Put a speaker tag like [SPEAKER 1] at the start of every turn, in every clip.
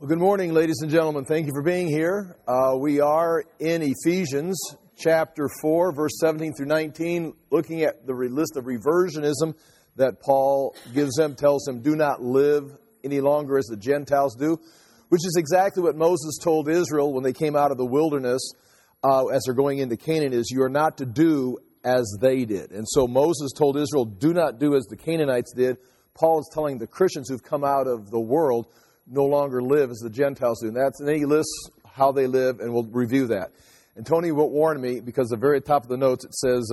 [SPEAKER 1] Well, good morning, ladies and gentlemen. Thank you for being here. We are in Ephesians chapter 4, verse 17 through 19, looking at the list of reversionism that Paul gives them, tells them, do not live any longer as the Gentiles do, which is exactly what Moses told Israel when they came out of the wilderness as they're going into Canaan, is you are not to do as they did. And so Moses told Israel, do not do as the Canaanites did. Paul is telling the Christians who've come out of the world, no longer live as the Gentiles do. And then he lists how they live, and we'll review that. And Tony warned me, because at the very top of the notes it says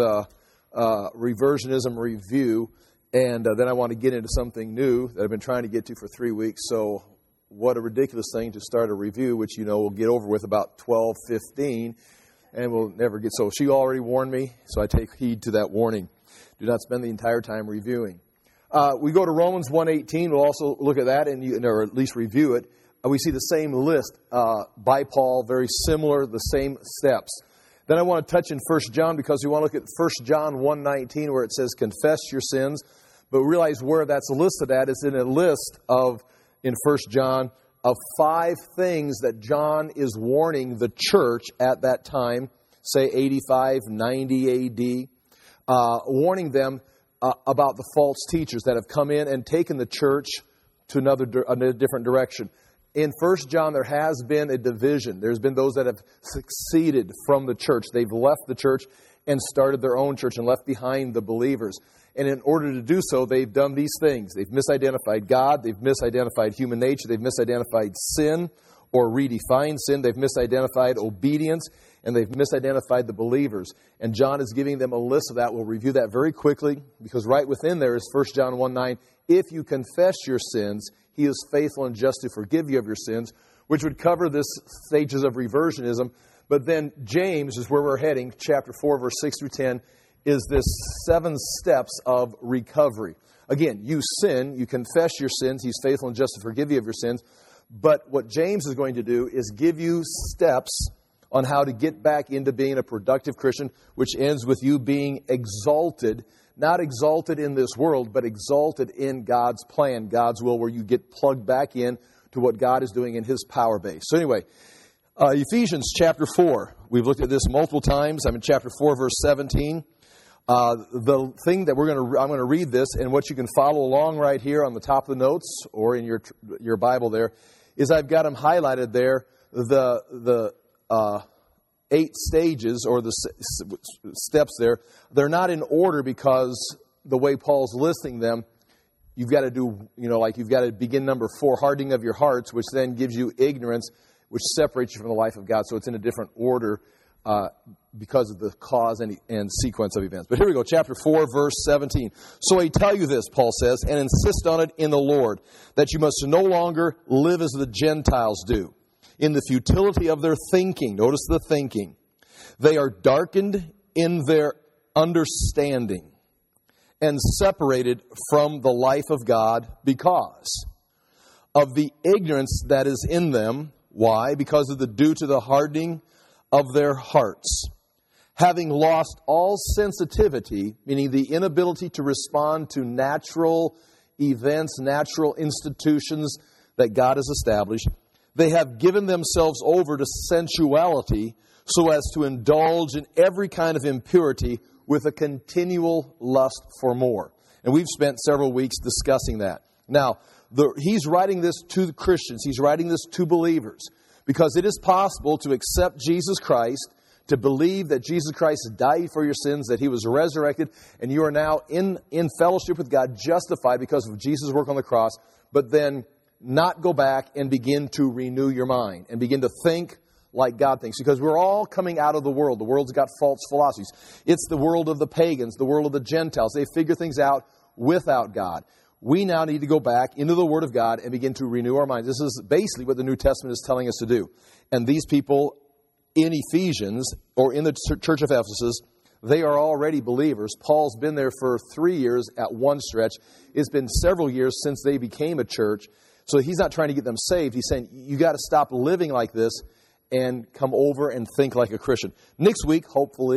[SPEAKER 1] reversionism review, and then I want to get into something new that I've been trying to get to for 3 weeks. So what a ridiculous thing to start a review, which we'll get over with about 12:15, and we'll never get. So she already warned me, so I take heed to that warning. Do not spend the entire time reviewing. We go to Romans 1:18. We'll also look at that, or at least review it. We see the same list by Paul, very similar, the same steps. Then I want to touch in 1 John, because we want to look at 1 John 1:19, where it says, confess your sins. But realize where that's listed at is in a list in 1 John, of 5 things that John is warning the church at that time, say 85, 90 A.D., warning them about the false teachers that have come in and taken the church to a different direction. In 1 John, there has been a division. There's been those that have succeeded from the church. They've left the church and started their own church and left behind the believers. And in order to do so, they've done these things. They've misidentified God. They've misidentified human nature. They've misidentified sin, or redefined sin. They've misidentified obedience, and they've misidentified the believers. And John is giving them a list of that. We'll review that very quickly, because right within there is 1 John 1:9. If you confess your sins, he is faithful and just to forgive you of your sins, which would cover this stages of reversionism. But then James is where we're heading, chapter 4, verse 6 through 10, is this 7 steps of recovery. Again, you sin, you confess your sins, he's faithful and just to forgive you of your sins. But what James is going to do is give you steps on how to get back into being a productive Christian, which ends with you being exalted, not exalted in this world, but exalted in God's plan, God's will, where you get plugged back in to what God is doing in His power base. So anyway, Ephesians chapter 4. We've looked at this multiple times. I'm in chapter 4, verse 17. The thing that I'm going to read this, and what you can follow along right here on the top of the notes or in your Bible there, is I've got them highlighted there, the 8 stages, or the steps there. They're not in order, because the way Paul's listing them, you've got to do, like you've got to begin number 4, hardening of your hearts, which then gives you ignorance, which separates you from the life of God. So it's in a different order because of the cause and sequence of events. But here we go, chapter 4, verse 17. So I tell you this, Paul says, and insist on it in the Lord, that you must no longer live as the Gentiles do, in the futility of their thinking. Notice the thinking. They are darkened in their understanding and separated from the life of God because of the ignorance that is in them. Why? Because of due to the hardening of their hearts, having lost all sensitivity, meaning the inability to respond to natural events, natural institutions that God has established. They have given themselves over to sensuality so as to indulge in every kind of impurity with a continual lust for more. And we've spent several weeks discussing that. Now, he's writing this to the Christians. He's writing this to believers, because it is possible to accept Jesus Christ, to believe that Jesus Christ died for your sins, that He was resurrected, and you are now in fellowship with God, justified because of Jesus' work on the cross, but then not go back and begin to renew your mind and begin to think like God thinks. Because we're all coming out of the world. The world's got false philosophies. It's the world of the pagans, the world of the Gentiles. They figure things out without God. We now need to go back into the Word of God and begin to renew our minds. This is basically what the New Testament is telling us to do. And these people in Ephesians, or in the church of Ephesus, they are already believers. Paul's been there for 3 years at one stretch. It's been several years since they became a church. So he's not trying to get them saved. He's saying, you got to stop living like this and come over and think like a Christian. Next week, hopefully,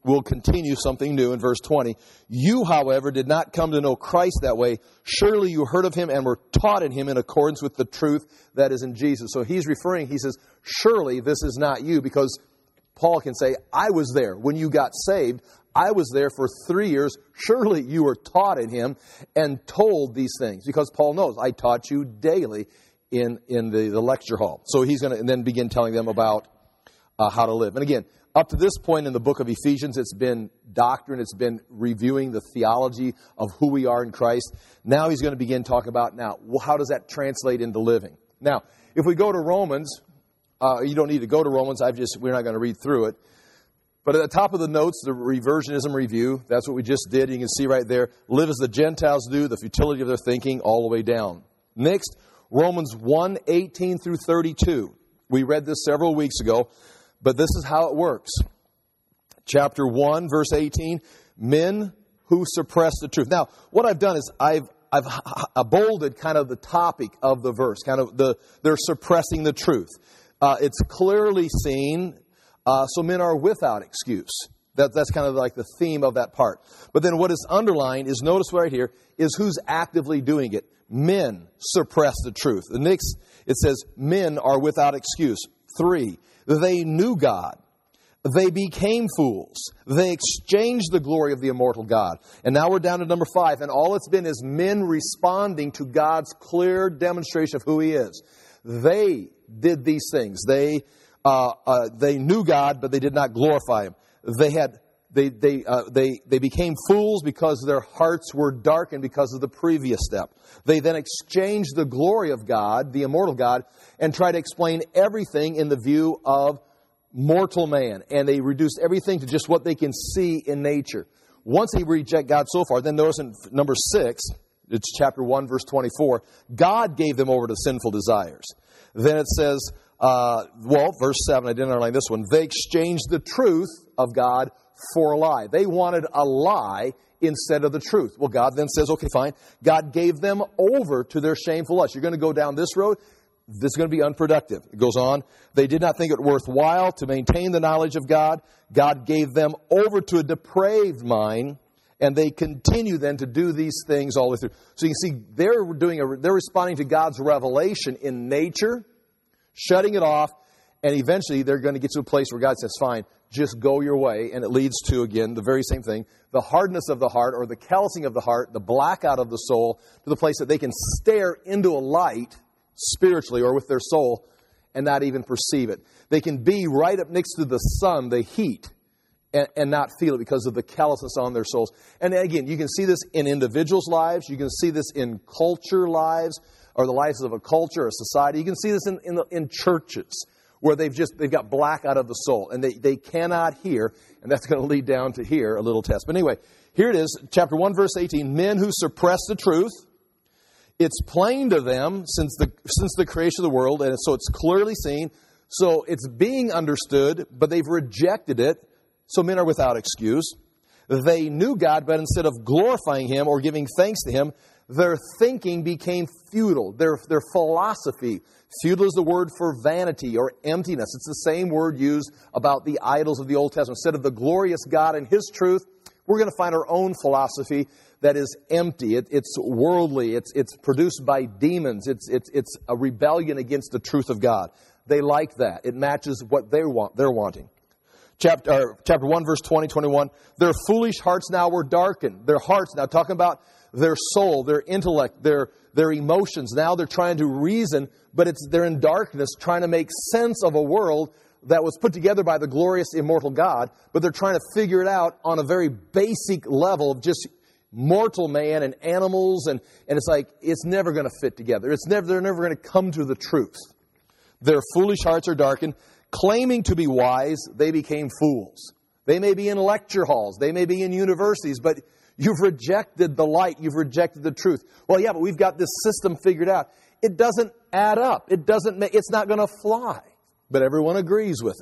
[SPEAKER 1] will continue something new in verse 20. You, however, did not come to know Christ that way. Surely you heard of him and were taught in him in accordance with the truth that is in Jesus. So he says, surely this is not you, because Paul can say, I was there when you got saved. I was there for 3 years. Surely you were taught in him and told these things. Because Paul knows, I taught you daily in the lecture hall. So he's going to then begin telling them about how to live. And again, up to this point in the book of Ephesians, it's been doctrine. It's been reviewing the theology of who we are in Christ. Now he's going to begin talking about, how does that translate into living? Now, if we go to Romans, you don't need to go to Romans. We're not going to read through it. But at the top of the notes, the reversionism review, that's what we just did. You can see right there, live as the Gentiles do, the futility of their thinking, all the way down. Next, Romans 1:18 through 32. We read this several weeks ago, but this is how it works. Chapter 1, verse 18, men who suppress the truth. Now, what I've done is I've bolded kind of the topic of the verse, they're suppressing the truth. It's clearly seen, so men are without excuse. That's kind of like the theme of that part. But then what is underlined is, notice right here, is who's actively doing it. Men suppress the truth. The next, it says, men are without excuse. 3, they knew God. They became fools. They exchanged the glory of the immortal God. And now we're down to number 5. And all it's been is men responding to God's clear demonstration of who He is. They did these things. They knew God, but they did not glorify Him. They became fools because their hearts were darkened because of the previous step. They then exchanged the glory of God, the immortal God, and tried to explain everything in the view of mortal man. And they reduced everything to just what they can see in nature. Once they reject God so far, then notice in number 6, it's chapter 1, verse 24, God gave them over to sinful desires. Then it says, verse 7, I didn't underline this one. They exchanged the truth of God for a lie. They wanted a lie instead of the truth. Well, God then says, okay, fine. God gave them over to their shameful lust. You're going to go down this road. This is going to be unproductive. It goes on. They did not think it worthwhile to maintain the knowledge of God. God gave them over to a depraved mind, and they continue then to do these things all the way through. So you can see they're responding to God's revelation in nature, shutting it off, and eventually they're going to get to a place where God says, fine, just go your way. And it leads to, again, the very same thing, the hardness of the heart or the callousing of the heart, the blackout of the soul, to the place that they can stare into a light spiritually or with their soul and not even perceive it. They can be right up next to the sun, the heat, and not feel it because of the callousness on their souls. And again, you can see this in individuals' lives. You can see this in culture lives or the lives of a culture or society. You can see this in churches where they've got black out of the soul and they cannot hear, and that's going to lead down to here, a little test. But anyway, here it is, chapter 1, verse 18, men who suppress the truth. It's plain to them since the creation of the world, and so it's clearly seen. So it's being understood, but they've rejected it. So men are without excuse. They knew God, but instead of glorifying Him or giving thanks to Him, their thinking became futile. Their philosophy. Futile is the word for vanity or emptiness. It's the same word used about the idols of the Old Testament. Instead of the glorious God and His truth, we're going to find our own philosophy that is empty. It's worldly. It's produced by demons. It's a rebellion against the truth of God. They like that. It matches what they're wanting. Chapter 1, verse 20, 21. Their foolish hearts now were darkened. Their hearts, now talking about their soul, their intellect, their emotions. Now they're trying to reason, but they're in darkness trying to make sense of a world that was put together by the glorious immortal God, but they're trying to figure it out on a very basic level of just mortal man and animals, and it's like, it's never going to fit together. They're never going to come to the truth. Their foolish hearts are darkened. Claiming to be wise, they became fools. They may be in lecture halls. They may be in universities, but you've rejected the light. You've rejected the truth. Well, yeah, but we've got this system figured out. It doesn't add up. It's not going to fly. But everyone agrees with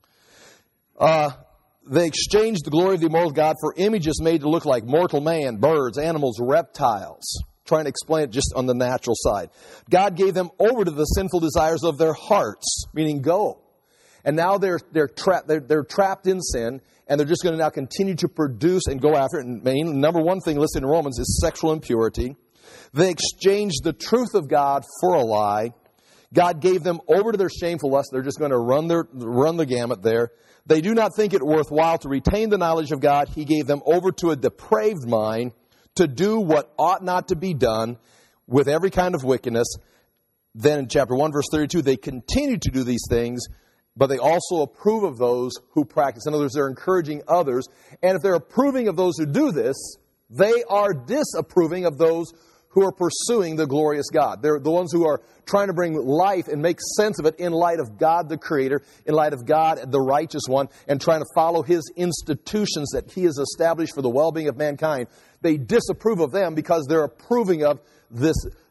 [SPEAKER 1] it. They exchanged the glory of the immortal God for images made to look like mortal man, birds, animals, reptiles. Trying to explain it just on the natural side. God gave them over to the sinful desires of their hearts, meaning go. And now they're trapped in sin, and they're just going to now continue to produce and go after it. And number one thing listed in Romans is sexual impurity. They exchanged the truth of God for a lie. God gave them over to their shameful lust. They're just going to run the gamut there. They do not think it worthwhile to retain the knowledge of God. He gave them over to a depraved mind to do what ought not to be done with every kind of wickedness. Then in chapter 1, verse 32, they continue to do these things, but they also approve of those who practice. In other words, they're encouraging others. And if they're approving of those who do this, they are disapproving of those who are pursuing the glorious God. They're the ones who are trying to bring life and make sense of it in light of God the Creator, in light of God the Righteous One, and trying to follow His institutions that He has established for the well-being of mankind. They disapprove of them because they're approving of this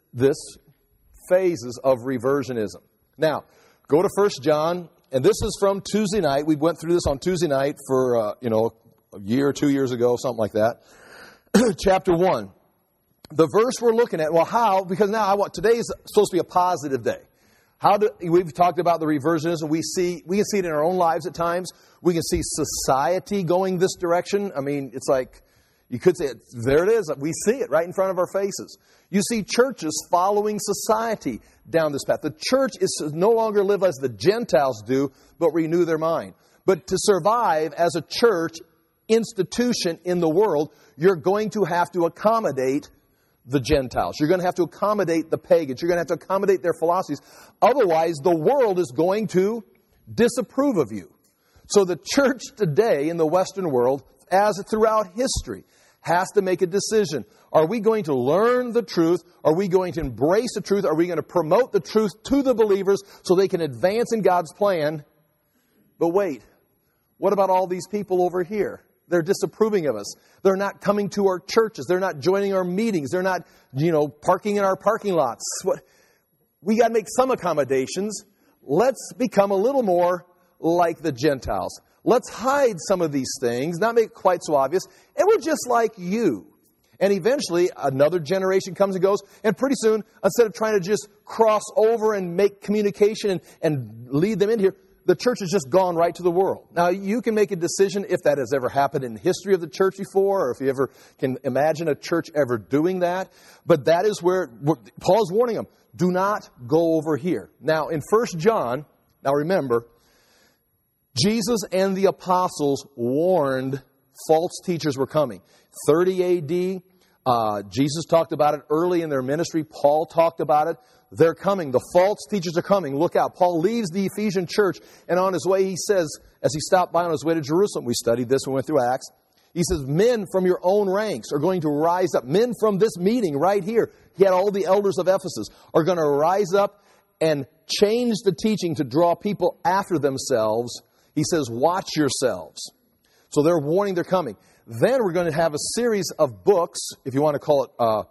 [SPEAKER 1] phases of reversionism. Now, go to 1 John, and this is from Tuesday night. We went through this on Tuesday night for, a year or 2 years ago, something like that. Chapter 1. The verse we're looking at, well, how? Because now today is supposed to be a positive day. We've talked about the reversionism. We can see it in our own lives at times. We can see society going this direction. I mean, it's like, you could say, there it is. We see it right in front of our faces. You see churches following society down this path. The church is to no longer live as the Gentiles do, but renew their mind. But to survive as a church institution in the world, you're going to have to accommodate the Gentiles. You're going to have to accommodate the pagans. You're going to have to accommodate their philosophies. Otherwise, the world is going to disapprove of you. So the church today in the Western world, as throughout history, has to make a decision. Are we going to learn the truth? Are we going to embrace the truth? Are we going to promote the truth to the believers so they can advance in God's plan? But wait, what about all these people over here? They're disapproving of us. They're not coming to our churches. They're not joining our meetings. They're not, parking in our parking lots. We got to make some accommodations. Let's become a little more like the Gentiles. Let's hide some of these things, not make it quite so obvious, and we're just like you. And eventually, another generation comes and goes, and pretty soon, instead of trying to just cross over and make communication and lead them in here, the church has just gone right to the world. Now, you can make a decision if that has ever happened in the history of the church before, or if you ever can imagine a church ever doing that. But that is where Paul is warning them. Do not go over here. Now, in 1 John, now remember, Jesus and the apostles warned false teachers were coming. 30 A.D., Jesus talked about it early in their ministry. Paul talked about it. They're coming. The false teachers are coming. Look out. Paul leaves the Ephesian church, and on his way he says, as he stopped by on his way to Jerusalem, we studied this when we went through Acts, he says, men from your own ranks are going to rise up. Men from this meeting right here, he had all the elders of Ephesus, are going to rise up and change the teaching to draw people after themselves. He says, watch yourselves. So they're warning they're coming. Then we're going to have a series of books, if you want to call it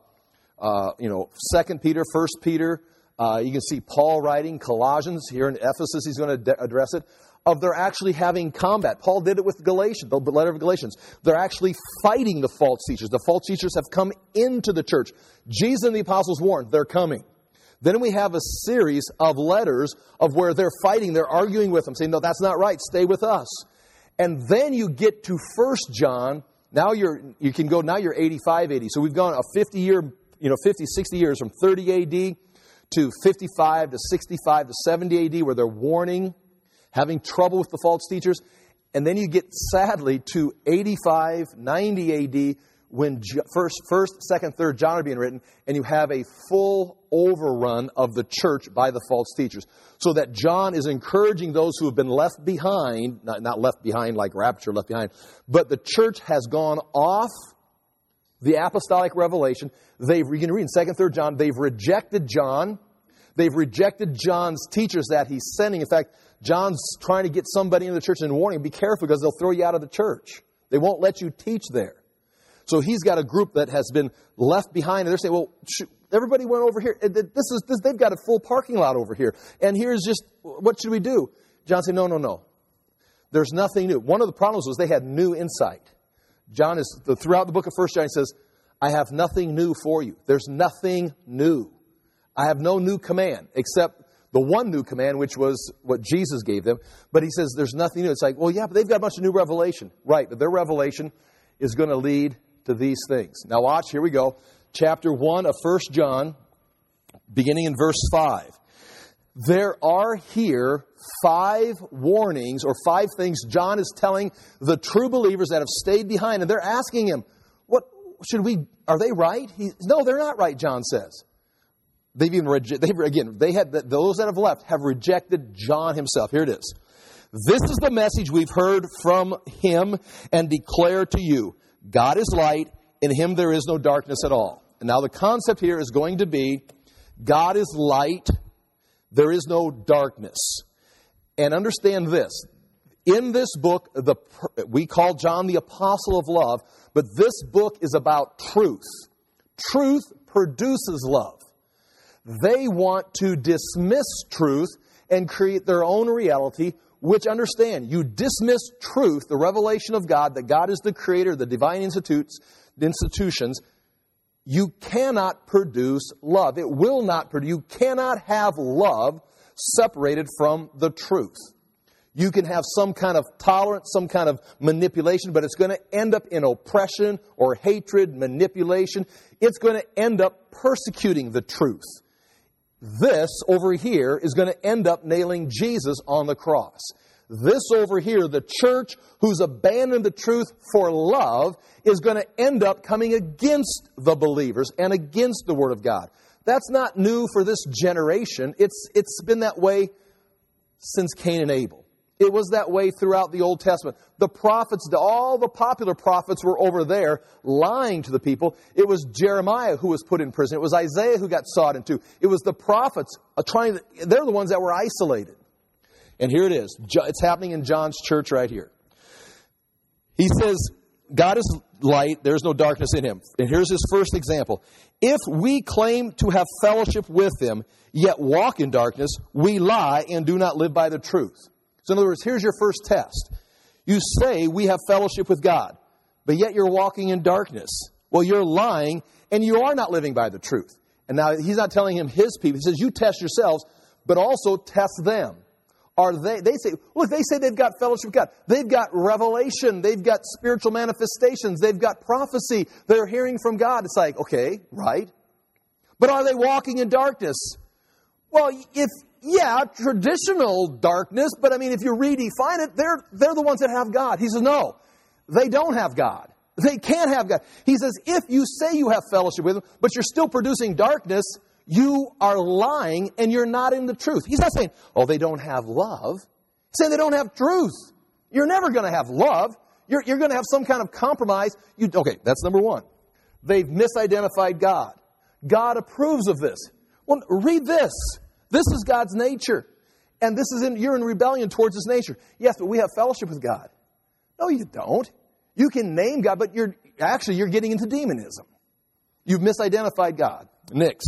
[SPEAKER 1] 2 Peter, 1 Peter. You can see Paul writing Colossians. Here in Ephesus, he's going to address it. Of they're actually having combat. Paul did it with Galatians, the letter of Galatians. They're actually fighting the false teachers. The false teachers have come into the church. Jesus and the apostles warned, they're coming. Then we have a series of letters of where they're fighting, they're arguing with them, saying, no, that's not right, stay with us. And then you get to 1 John. Now you're 85 AD. So we've gone a 50, 60 years from 30 AD to 55 to 65 to 70 AD, where they're warning, having trouble with the false teachers. And then you get, sadly, to 85, 90 AD, when 1st, 2nd, 3rd John are being written, and you have a full overrun of the church by the false teachers. So that John is encouraging those who have been left behind, not left behind like rapture, left behind, but the church has gone off the apostolic revelation. You can read in 2nd, 3rd John, they've rejected John. They've rejected John's teachers that he's sending. In fact, John's trying to get somebody in the church and warning, be careful because they'll throw you out of the church. They won't let you teach there. So he's got a group that has been left behind, and they're saying, well, everybody went over here. They've got a full parking lot over here. And here's just, what should we do? John said, no. There's nothing new. One of the problems was they had new insight. John is, throughout the book of 1 John, says, I have nothing new for you. There's nothing new. I have no new command, except the one new command, which was what Jesus gave them. But he says there's nothing new. It's like, well, yeah, but they've got a bunch of new revelation. Right, but their revelation is going to lead to these things. Now watch, here we go. Chapter 1 of 1 John, beginning in verse 5. There are here 5 warnings or 5 things John is telling the true believers that have stayed behind. And they're asking him, are they right? No, they're not right, John says. Those that have left have rejected John himself. Here it is. This is the message we've heard from him and declare to you. God is light, in him there is no darkness at all. And now the concept here is going to be, God is light, there is no darkness. And understand this. In this book, we call John the apostle of love, but this book is about truth. Truth produces love. They want to dismiss truth and create their own reality, which, understand, you dismiss truth, the revelation of God, that God is the creator, the divine institutions, you cannot produce love. It will not produce. You cannot have love separated from the truth. You can have some kind of tolerance, some kind of manipulation, but it's going to end up in oppression or hatred, manipulation. It's going to end up persecuting the truth. This over here is going to end up nailing Jesus on the cross. This over here, the church who's abandoned the truth for love, is going to end up coming against the believers and against the Word of God. That's not new for this generation. It's been that way since Cain and Abel. It was that way throughout the Old Testament. The prophets, all the popular prophets were over there lying to the people. It was Jeremiah who was put in prison. It was Isaiah who got sawed in two. It was the prophets they're the ones that were isolated. And here it is. It's happening in John's church right here. He says, God is light, there's no darkness in him. And here's his first example. If we claim to have fellowship with him, yet walk in darkness, we lie and do not live by the truth. So in other words, here's your first test. You say we have fellowship with God, but yet you're walking in darkness. Well, you're lying, and you are not living by the truth. And now he's not telling him his people. He says, you test yourselves, but also test them. They say they've got fellowship with God. They've got revelation. They've got spiritual manifestations. They've got prophecy. They're hearing from God. It's like, okay, right. But are they walking in darkness? Well, traditional darkness, but I mean, if you redefine it, they're the ones that have God. He says, no, they don't have God. They can't have God. He says, if you say you have fellowship with him, but you're still producing darkness, you are lying and you're not in the truth. He's not saying, oh, they don't have love. He's saying they don't have truth. You're never going to have love. You're going to have some kind of compromise. Okay, that's number one. They've misidentified God. God approves of this. Well, read this. This is God's nature. And you're in rebellion towards His nature. Yes, but we have fellowship with God. No, you don't. You can name God, but you're getting into demonism. You've misidentified God. Next.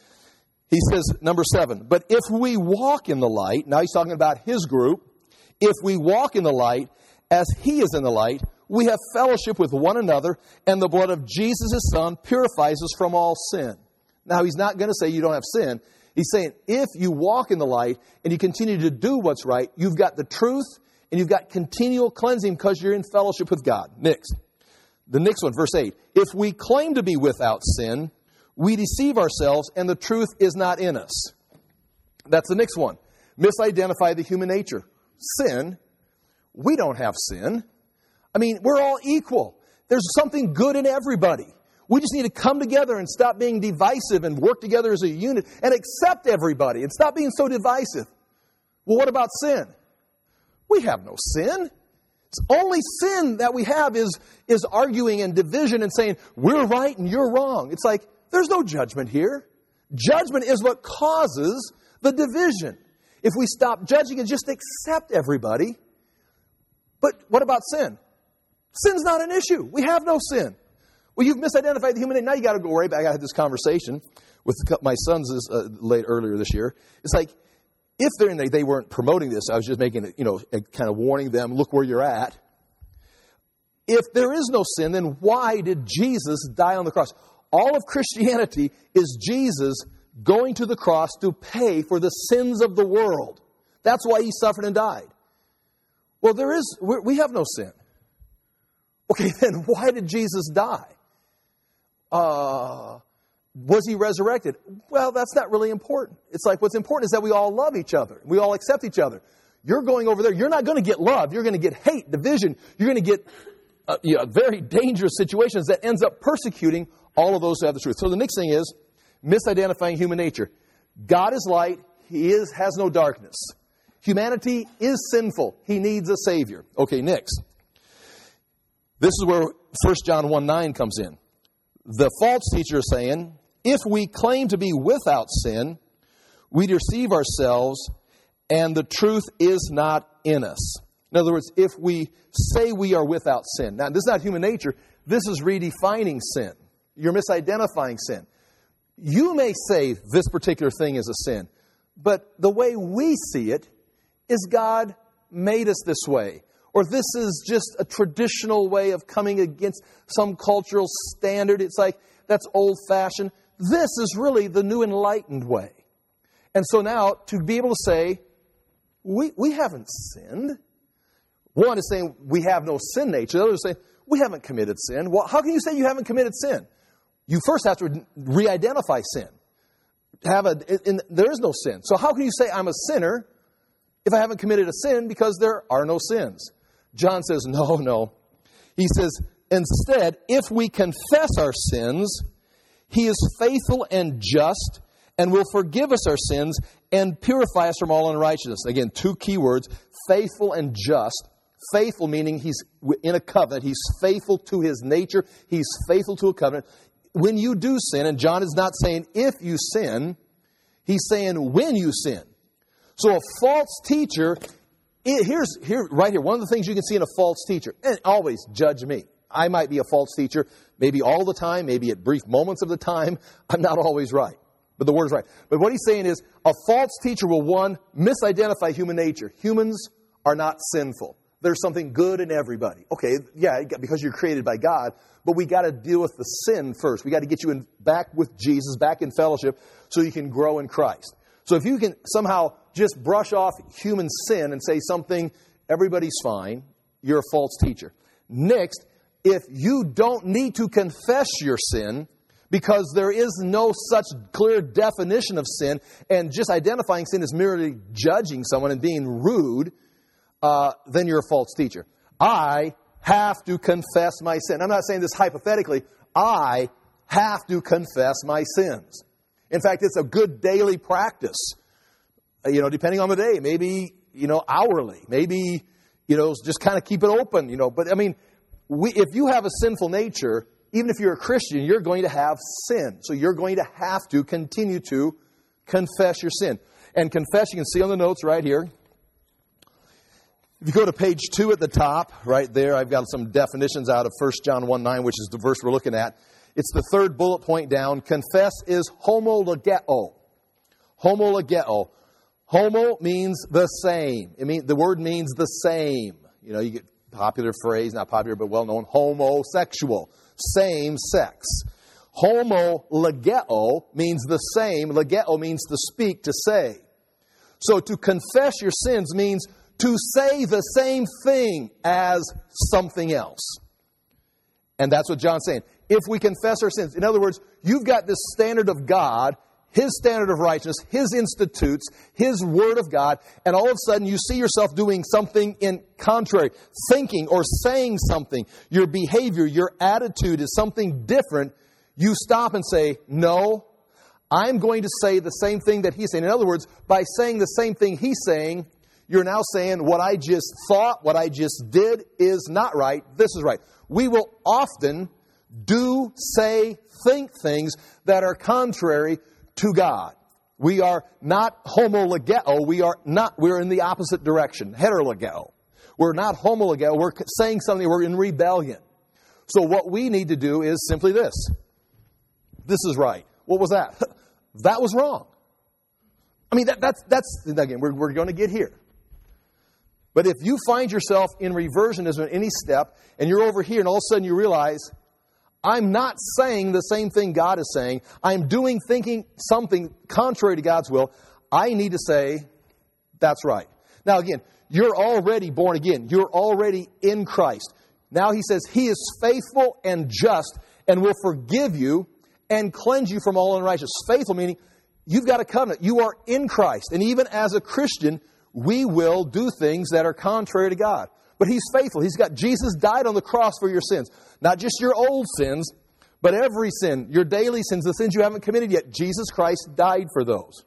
[SPEAKER 1] He says, number 7, but if we walk in the light, now he's talking about his group, if we walk in the light as he is in the light, we have fellowship with one another, and the blood of Jesus, his Son, purifies us from all sin. Now, he's not going to say you don't have sin. He's saying if you walk in the light and you continue to do what's right, you've got the truth and you've got continual cleansing because you're in fellowship with God. Next. The next one, verse 8. If we claim to be without sin, we deceive ourselves and the truth is not in us. That's the next one. Misidentify the human nature. Sin. We don't have sin. I mean, we're all equal. There's something good in everybody. We just need to come together and stop being divisive and work together as a unit and accept everybody and stop being so divisive. Well, what about sin? We have no sin. It's only sin that we have is arguing and division and saying, we're right and you're wrong. It's like, there's no judgment here. Judgment is what causes the division. If we stop judging and just accept everybody. But what about sin? Sin's not an issue. We have no sin. Well, you've misidentified the human nature. Now you got to go right back. I had this conversation with my sons earlier this year. It's like, if they weren't promoting this, I was just making it, kind of warning them, look where you're at. If there is no sin, then why did Jesus die on the cross? All of Christianity is Jesus going to the cross to pay for the sins of the world. That's why he suffered and died. Well, we have no sin. Okay, then why did Jesus die? Was he resurrected? Well, that's not really important. It's like what's important is that we all love each other. We all accept each other. You're going over there. You're not going to get love. You're going to get hate, division. You're going to get very dangerous situations that ends up persecuting all of those who have the truth. So the next thing is misidentifying human nature. God is light. He has no darkness. Humanity is sinful. He needs a Savior. Okay, next. This is where 1 John 1:9 comes in. The false teacher is saying, if we claim to be without sin, we deceive ourselves and the truth is not in us. In other words, if we say we are without sin. Now, this is not human nature. This is redefining sin. You're misidentifying sin. You may say this particular thing is a sin, but the way we see it is God made us this way. Or this is just a traditional way of coming against some cultural standard. It's like, that's old-fashioned. This is really the new enlightened way. And so now, to be able to say, we haven't sinned. One is saying we have no sin nature. The other is saying we haven't committed sin. Well, how can you say you haven't committed sin? You first have to re-identify sin. There is no sin. So how can you say I'm a sinner if I haven't committed a sin because there are no sins? John says, no. He says, instead, if we confess our sins, he is faithful and just and will forgive us our sins and purify us from all unrighteousness. Again, two key words, faithful and just. Faithful meaning he's in a covenant. He's faithful to his nature. He's faithful to a covenant. When you do sin, and John is not saying if you sin, he's saying when you sin. So a false teacher, right here, one of the things you can see in a false teacher, and always judge me. I might be a false teacher, maybe all the time, maybe at brief moments of the time. I'm not always right, but the word is right. But what he's saying is a false teacher will, one, misidentify human nature. Humans are not sinful. There's something good in everybody. Okay, yeah, because you're created by God, but we got to deal with the sin first. We got to get you back with Jesus, back in fellowship, so you can grow in Christ. So if you can somehow just brush off human sin and say something, everybody's fine, you're a false teacher. Next, if you don't need to confess your sin, because there is no such clear definition of sin, and just identifying sin is merely judging someone and being rude, then you're a false teacher. I have to confess my sin. I'm not saying this hypothetically. I have to confess my sins. In fact, it's a good daily practice. Depending on the day, maybe, hourly, maybe, just kind of keep it open, But I mean, if you have a sinful nature, even if you're a Christian, you're going to have sin. So you're going to have to continue to confess your sin. And confess, you can see on the notes right here. If you go to page 2 at the top, right there, I've got some definitions out of 1 John 1:9, which is the verse we're looking at. It's the third bullet point down. Confess is homologeo. Homologeo. Homo means the same. The word means the same. You get popular phrase, not popular, but well-known, homosexual. Same sex. Homologeo means the same. Legeo means to speak, to say. So to confess your sins means to say the same thing as something else. And that's what John's saying. If we confess our sins, in other words, you've got this standard of God, His standard of righteousness, His institutes, His Word of God, and all of a sudden you see yourself doing something in contrary, thinking or saying something. Your behavior, your attitude is something different. You stop and say, no, I'm going to say the same thing that he's saying. In other words, by saying the same thing he's saying, you're now saying what I just thought, what I just did is not right. This is right. We will often do, say, think things that are contrary to God. We are not homologeo. We're in the opposite direction. Heterologeo. We're not homologeo. We're saying something, we're in rebellion. So what we need to do is simply this. This is right. What was that? That was wrong. I mean, that's again, we're going to get here. But if you find yourself in reversionism at any step, and you're over here, and all of a sudden you realize, I'm not saying the same thing God is saying. I'm thinking something contrary to God's will. I need to say, that's right. Now again, you're already born again. You're already in Christ. Now he says he is faithful and just and will forgive you and cleanse you from all unrighteousness. Faithful meaning you've got a covenant. You are in Christ. And even as a Christian, we will do things that are contrary to God. But he's faithful. Jesus died on the cross for your sins. Not just your old sins, but every sin, your daily sins, the sins you haven't committed yet. Jesus Christ died for those.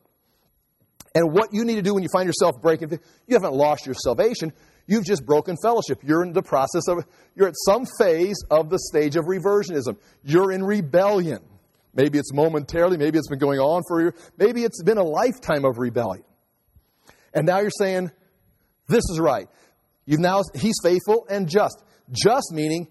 [SPEAKER 1] And what you need to do when you find yourself breaking, you haven't lost your salvation. You've just broken fellowship. You're in the process you're at some phase of the stage of reversionism. You're in rebellion. Maybe it's momentarily, maybe it's been going on for years, maybe it's been a lifetime of rebellion. And now you're saying, this is right. He's faithful and just. Just meaning,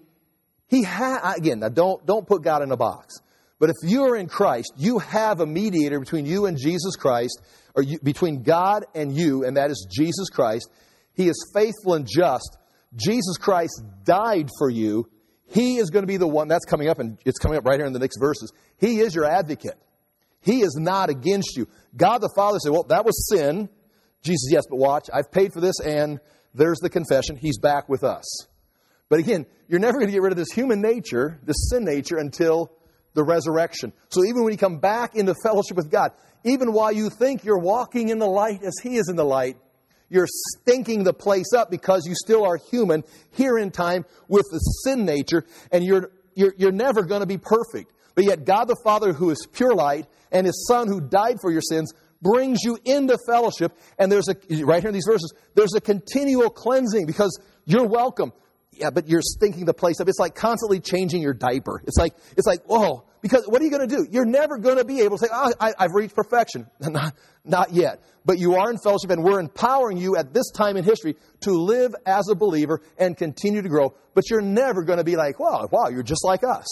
[SPEAKER 1] again, now don't put God in a box. But if you are in Christ, you have a mediator between you and Jesus Christ, or between God and you, and that is Jesus Christ. He is faithful and just. Jesus Christ died for you. He is going to be the one, that's coming up, and it's coming up right here in the next verses. He is your advocate. He is not against you. God the Father said, well, that was sin. Jesus, yes, but watch, I've paid for this, and there's the confession. He's back with us. But again, you're never going to get rid of this human nature, this sin nature, until the resurrection. So even when you come back into fellowship with God, even while you think you're walking in the light as He is in the light, you're stinking the place up because you still are human here in time with the sin nature, and you're never going to be perfect. But yet God the Father, who is pure light, and His Son who died for your sins, brings you into fellowship. And right here in these verses, there's a continual cleansing because you're welcome. Yeah, but you're stinking the place up. It's like constantly changing your diaper. It's like, whoa, because what are you going to do? You're never going to be able to say, I've reached perfection. Not yet. But you are in fellowship, and we're empowering you at this time in history to live as a believer and continue to grow. But you're never going to be like, wow, you're just like us.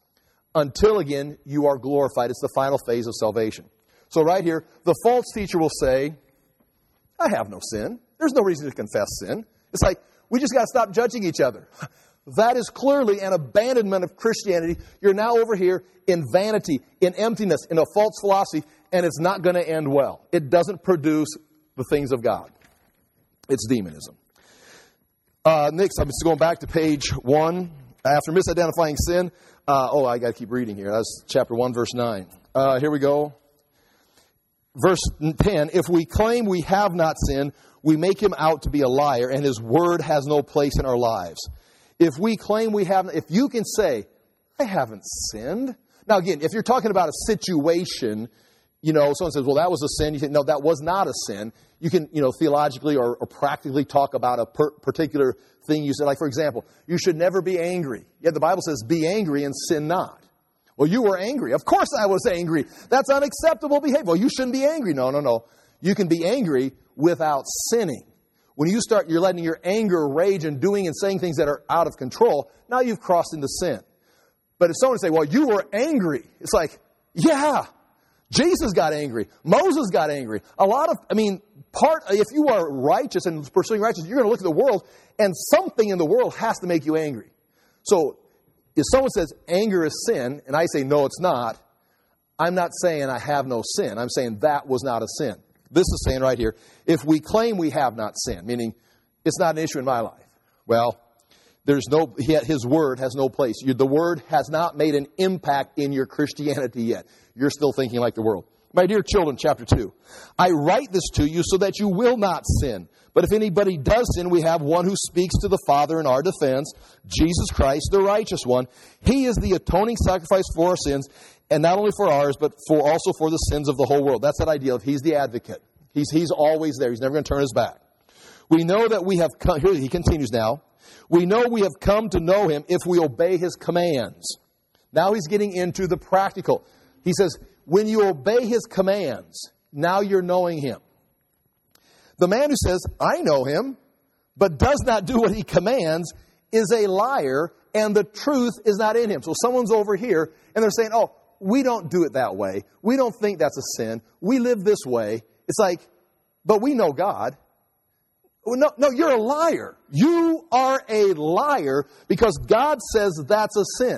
[SPEAKER 1] Until, again, you are glorified. It's the final phase of salvation. So right here, the false teacher will say, I have no sin. There's no reason to confess sin. It's like, we just got to stop judging each other. That is clearly an abandonment of Christianity. You're now over here in vanity, in emptiness, in a false philosophy, and it's not going to end well. It doesn't produce the things of God. It's demonism. Next, I'm just going back to page 1. After misidentifying sin, I got to keep reading here. That's chapter 1, verse 9. Here we go. Verse 10, if we claim we have not sinned, we make him out to be a liar, and his word has no place in our lives. If we claim we haven't, if you can say, I haven't sinned. Now again, if you're talking about a situation, someone says, well, that was a sin. You say, no, that was not a sin. You can, theologically or practically talk about a particular thing you said. Like, for example, you should never be angry. Yet the Bible says, be angry and sin not. Well, you were angry. Of course I was angry. That's unacceptable behavior. Well, you shouldn't be angry. No. You can be angry without sinning. When you're letting your anger rage and doing and saying things that are out of control, now you've crossed into sin. But if someone say, well, you were angry, it's like, yeah, Jesus got angry. Moses got angry. If you are righteous and pursuing righteousness, you're going to look at the world, and something in the world has to make you angry. So, if someone says anger is sin, and I say, no, it's not, I'm not saying I have no sin. I'm saying that was not a sin. This is saying right here, if we claim we have not sinned, meaning it's not an issue in my life, well, His word has no place. The word has not made an impact in your Christianity yet. You're still thinking like the world. My dear children, chapter 2, I write this to you so that you will not sin. But if anybody does sin, we have one who speaks to the Father in our defense, Jesus Christ, the righteous one. He is the atoning sacrifice for our sins, and not only for ours, but also for the sins of the whole world. That's that idea of He's the advocate. He's always there. He's never going to turn His back. We know that we have come, here he continues now, we know we have come to know Him if we obey His commands. Now he's getting into the practical. He says, when you obey His commands, now you're knowing Him. The man who says, I know Him, but does not do what He commands is a liar, and the truth is not in him. So someone's over here, and they're saying, oh, we don't do it that way. We don't think that's a sin. We live this way. It's like, but we know God. No, you're a liar. You are a liar because God says that's a sin.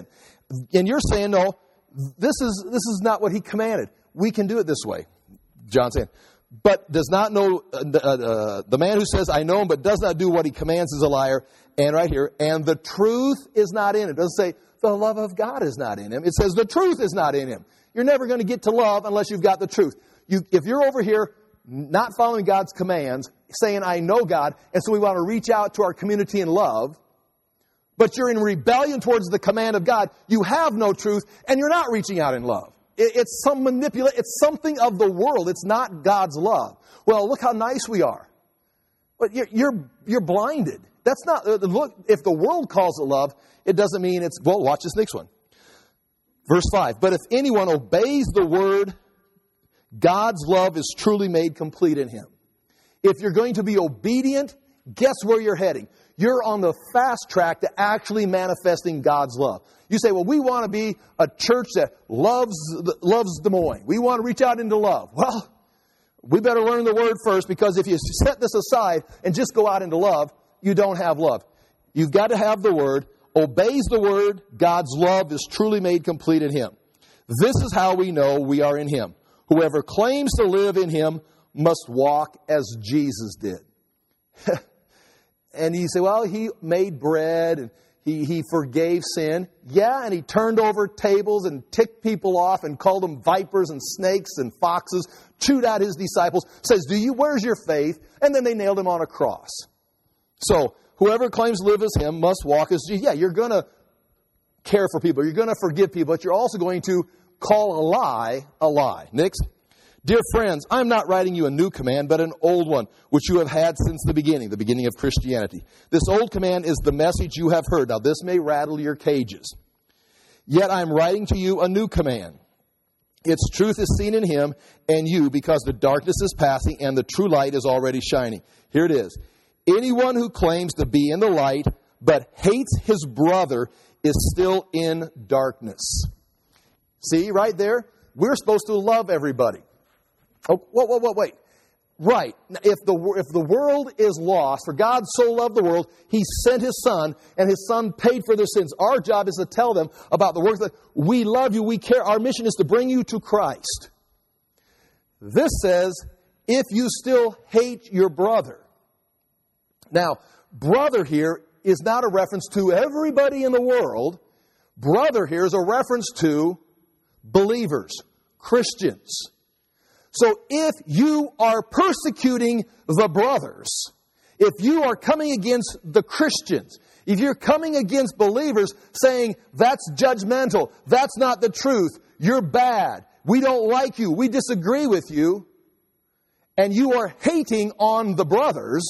[SPEAKER 1] And you're saying, no, this is not what he commanded. We can do it this way. John's saying, but does not know, the man who says, I know him, but does not do what he commands is a liar. And right here, and the truth is not in him. It doesn't say the love of God is not in him. It says the truth is not in him. You're never going to get to love unless you've got the truth. If you're over here not following God's commands, saying, I know God, and so we want to reach out to our community in love, but you're in rebellion towards the command of God, you have no truth, and you're not reaching out in love. It's it's something of the world. It's not God's love. Well, look how nice we are. But you're blinded. That's not, look, if the world calls it love, it doesn't mean it's, well, watch this next one. Verse 5, but if anyone obeys the word, God's love is truly made complete in him. If you're going to be obedient, guess where you're heading? You're on the fast track to actually manifesting God's love. You say, well, we want to be a church that loves Des Moines. We want to reach out into love. Well, we better learn the word first, because if you set this aside and just go out into love, you don't have love. You've got to have the word, obeys the word, God's love is truly made complete in him. This is how we know we are in him. Whoever claims to live in him must walk as Jesus did. And you say, well, he made bread and he forgave sin. Yeah, and he turned over tables and ticked people off and called them vipers and snakes and foxes, chewed out his disciples, says, where's your faith? And then they nailed him on a cross. So, whoever claims to live as him must walk as Jesus. Yeah, you're going to care for people. You're going to forgive people, but you're also going to call a lie a lie. Next. Dear friends, I'm not writing you a new command, but an old one, which you have had since the beginning of Christianity. This old command is the message you have heard. Now, this may rattle your cages. Yet I'm writing to you a new command. Its truth is seen in him and you, because the darkness is passing and the true light is already shining. Here it is. Anyone who claims to be in the light but hates his brother is still in darkness. See, right there? We're supposed to love everybody. Oh, wait. Right. If the world is lost, for God so loved the world, he sent his son, and his son paid for their sins. Our job is to tell them about the work that we love you, we care. Our mission is to bring you to Christ. This says, if you still hate your brother. Now, brother here is not a reference to everybody in the world. Brother here is a reference to believers, Christians. So if you are persecuting the brothers, if you are coming against the Christians, if you're coming against believers saying, that's judgmental, that's not the truth, you're bad, we don't like you, we disagree with you, and you are hating on the brothers,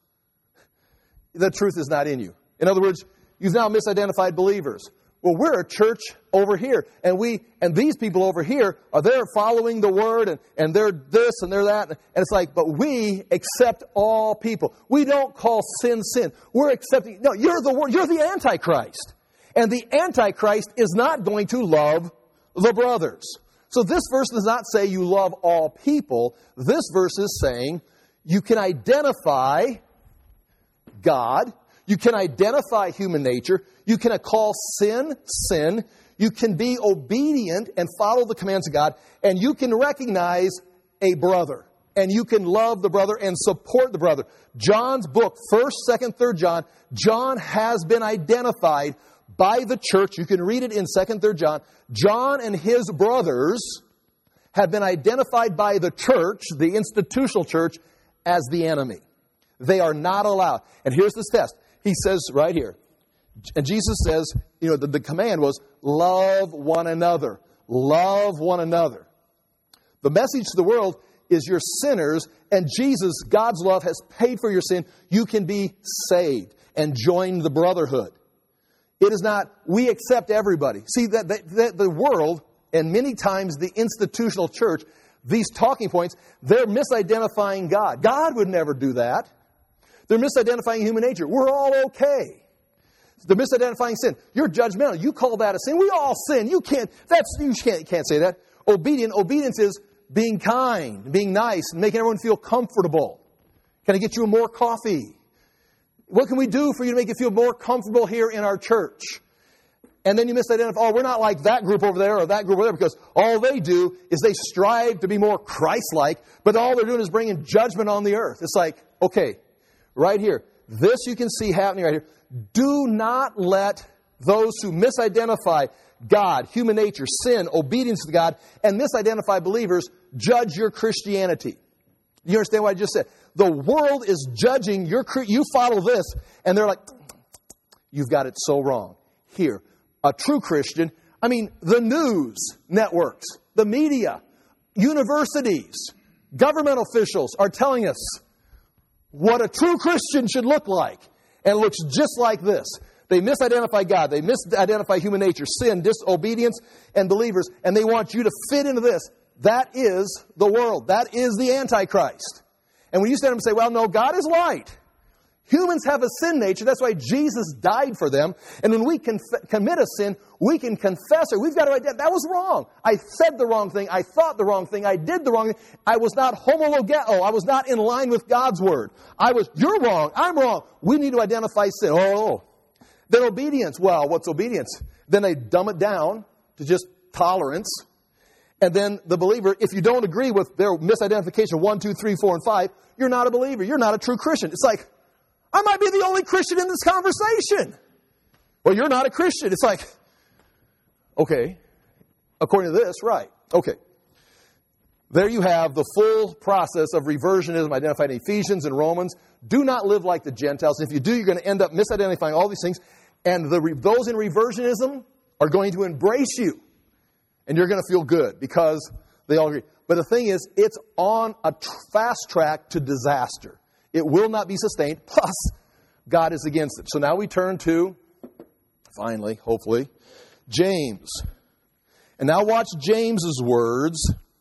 [SPEAKER 1] the truth is not in you. In other words, you've now misidentified believers. Well, we're a church over here, and these people over here are there following the word, and they're this and they're that, and it's like, but we accept all people. We don't call sin sin. We're accepting. No, you're the Antichrist, and the Antichrist is not going to love the brothers. So this verse does not say you love all people. This verse is saying you can identify God. You can identify human nature. You can call sin, sin. You can be obedient and follow the commands of God. And you can recognize a brother. And you can love the brother and support the brother. John's book, 1st, 2nd, 3rd John, John has been identified by the church. You can read it in 2nd, 3rd John. John and his brothers have been identified by the church, the institutional church, as the enemy. They are not allowed. And here's this test. He says right here, and Jesus says, the command was, love one another. Love one another. The message to the world is you're sinners, and Jesus, God's love, has paid for your sin. You can be saved and join the brotherhood. It is not, we accept everybody. See, that the world, and many times the institutional church, these talking points, they're misidentifying God. God would never do that. They're misidentifying human nature. We're all okay. They're misidentifying sin. You're judgmental. You call that a sin. We all sin. You can't say that. Obedience is being kind, being nice, and making everyone feel comfortable. Can I get you more coffee? What can we do for you to make you feel more comfortable here in our church? And then you misidentify, oh, we're not like that group over there or that group over there, because all they do is they strive to be more Christ-like, but all they're doing is bringing judgment on the earth. It's like, okay, right here, this you can see happening right here. Do not let those who misidentify God, human nature, sin, obedience to God, and misidentify believers judge your Christianity. You understand what I just said? The world is judging you follow this, and they're like, you've got it so wrong. Here, a true Christian, the news networks, the media, universities, government officials are telling us what a true Christian should look like. And it looks just like this. They misidentify God. They misidentify human nature, sin, disobedience, and believers. And they want you to fit into this. That is the world. That is the Antichrist. And when you stand up and say, well, no, God is light. Humans have a sin nature. That's why Jesus died for them. And when we commit a sin, we can confess it. We've got to identify, that was wrong. I said the wrong thing. I thought the wrong thing. I did the wrong thing. I was not homologeo. I was not in line with God's word. You're wrong. I'm wrong. We need to identify sin. Then obedience. Well, what's obedience? Then they dumb it down to just tolerance. And then the believer, if you don't agree with their misidentification 1, 2, 3, 4, and 5, you're not a believer. You're not a true Christian. It's like, I might be the only Christian in this conversation. Well, you're not a Christian. It's like, okay, according to this, right. Okay. There you have the full process of reversionism identified in Ephesians and Romans. Do not live like the Gentiles. If you do, you're going to end up misidentifying all these things. And those in reversionism are going to embrace you. And you're going to feel good because they all agree. But the thing is, it's on a fast track to disaster. It will not be sustained. Plus, God is against it. So now we turn to, finally, hopefully, James. And now watch James's words.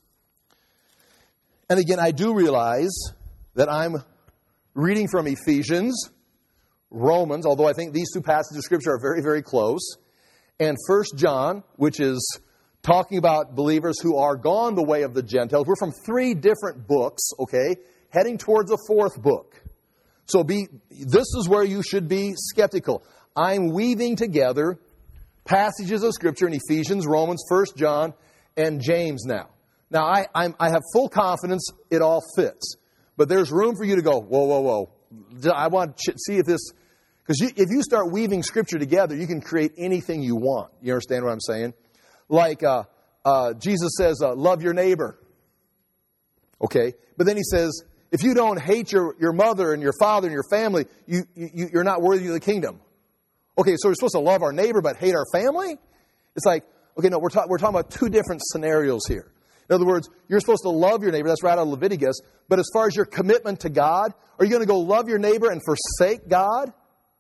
[SPEAKER 1] And again, I do realize that I'm reading from Ephesians, Romans, although I think these two passages of Scripture are very, very close, and 1 John, which is talking about believers who are gone the way of the Gentiles. We're from 3 different books, okay, heading towards a 4th book. So this is where you should be skeptical. I'm weaving together passages of Scripture in Ephesians, Romans, 1 John, and James now. Now, I have full confidence it all fits. But there's room for you to go, whoa. I want to see if this... Because if you start weaving Scripture together, you can create anything you want. You understand what I'm saying? Like Jesus says, love your neighbor. Okay? But then he says, if you don't hate your mother and your father and your family, you're not worthy of the kingdom. Okay, so we're supposed to love our neighbor but hate our family? It's like, okay, no, we're talking about 2 different scenarios here. In other words, you're supposed to love your neighbor. That's right out of Leviticus. But as far as your commitment to God, are you going to go love your neighbor and forsake God?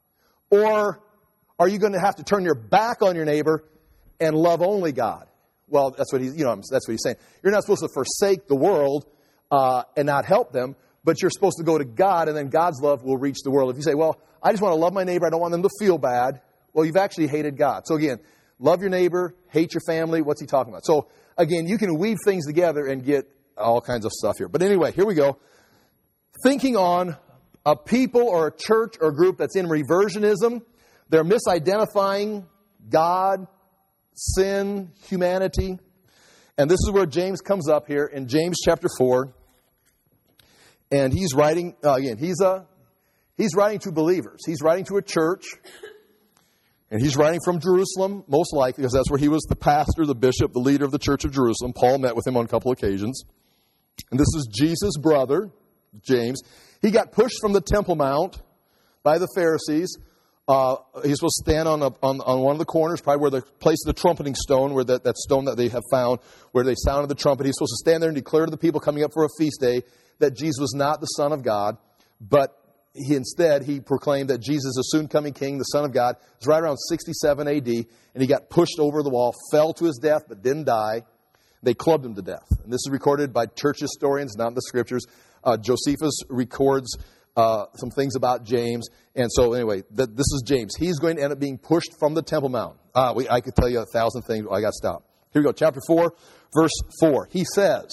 [SPEAKER 1] Or are you going to have to turn your back on your neighbor and love only God? Well, that's what that's what he's saying. You're not supposed to forsake the world and not help them, but you're supposed to go to God, and then God's love will reach the world. If you say, well, I just want to love my neighbor, I don't want them to feel bad, well, you've actually hated God. So again, love your neighbor, hate your family. What's he talking about? So again, you can weave things together and get all kinds of stuff here. But anyway, here we go. Thinking on a people or a church or group that's in reversionism, they're misidentifying God, sin, humanity. And this is where James comes up here in James chapter 4. And he's writing, again, he's writing to believers. He's writing to a church. And he's writing from Jerusalem, most likely, because that's where he was the pastor, the bishop, the leader of the church of Jerusalem. Paul met with him on a couple occasions. And this is Jesus' brother, James. He got pushed from the Temple Mount by the Pharisees. He's supposed to stand on one of the corners, probably where the place of the trumpeting stone, where that stone that they have found, where they sounded the trumpet. He's supposed to stand there and declare to the people coming up for a feast day that Jesus was not the Son of God, but he proclaimed that Jesus is a soon-coming King, the Son of God. It was right around 67 A.D., and he got pushed over the wall, fell to his death, but didn't die. They clubbed him to death. And this is recorded by church historians, not in the Scriptures. Josephus records some things about James. And so anyway, this is James. He's going to end up being pushed from the Temple Mount. I could tell you 1,000 things. I got to stop. Here we go. Chapter 4, verse 4. He says,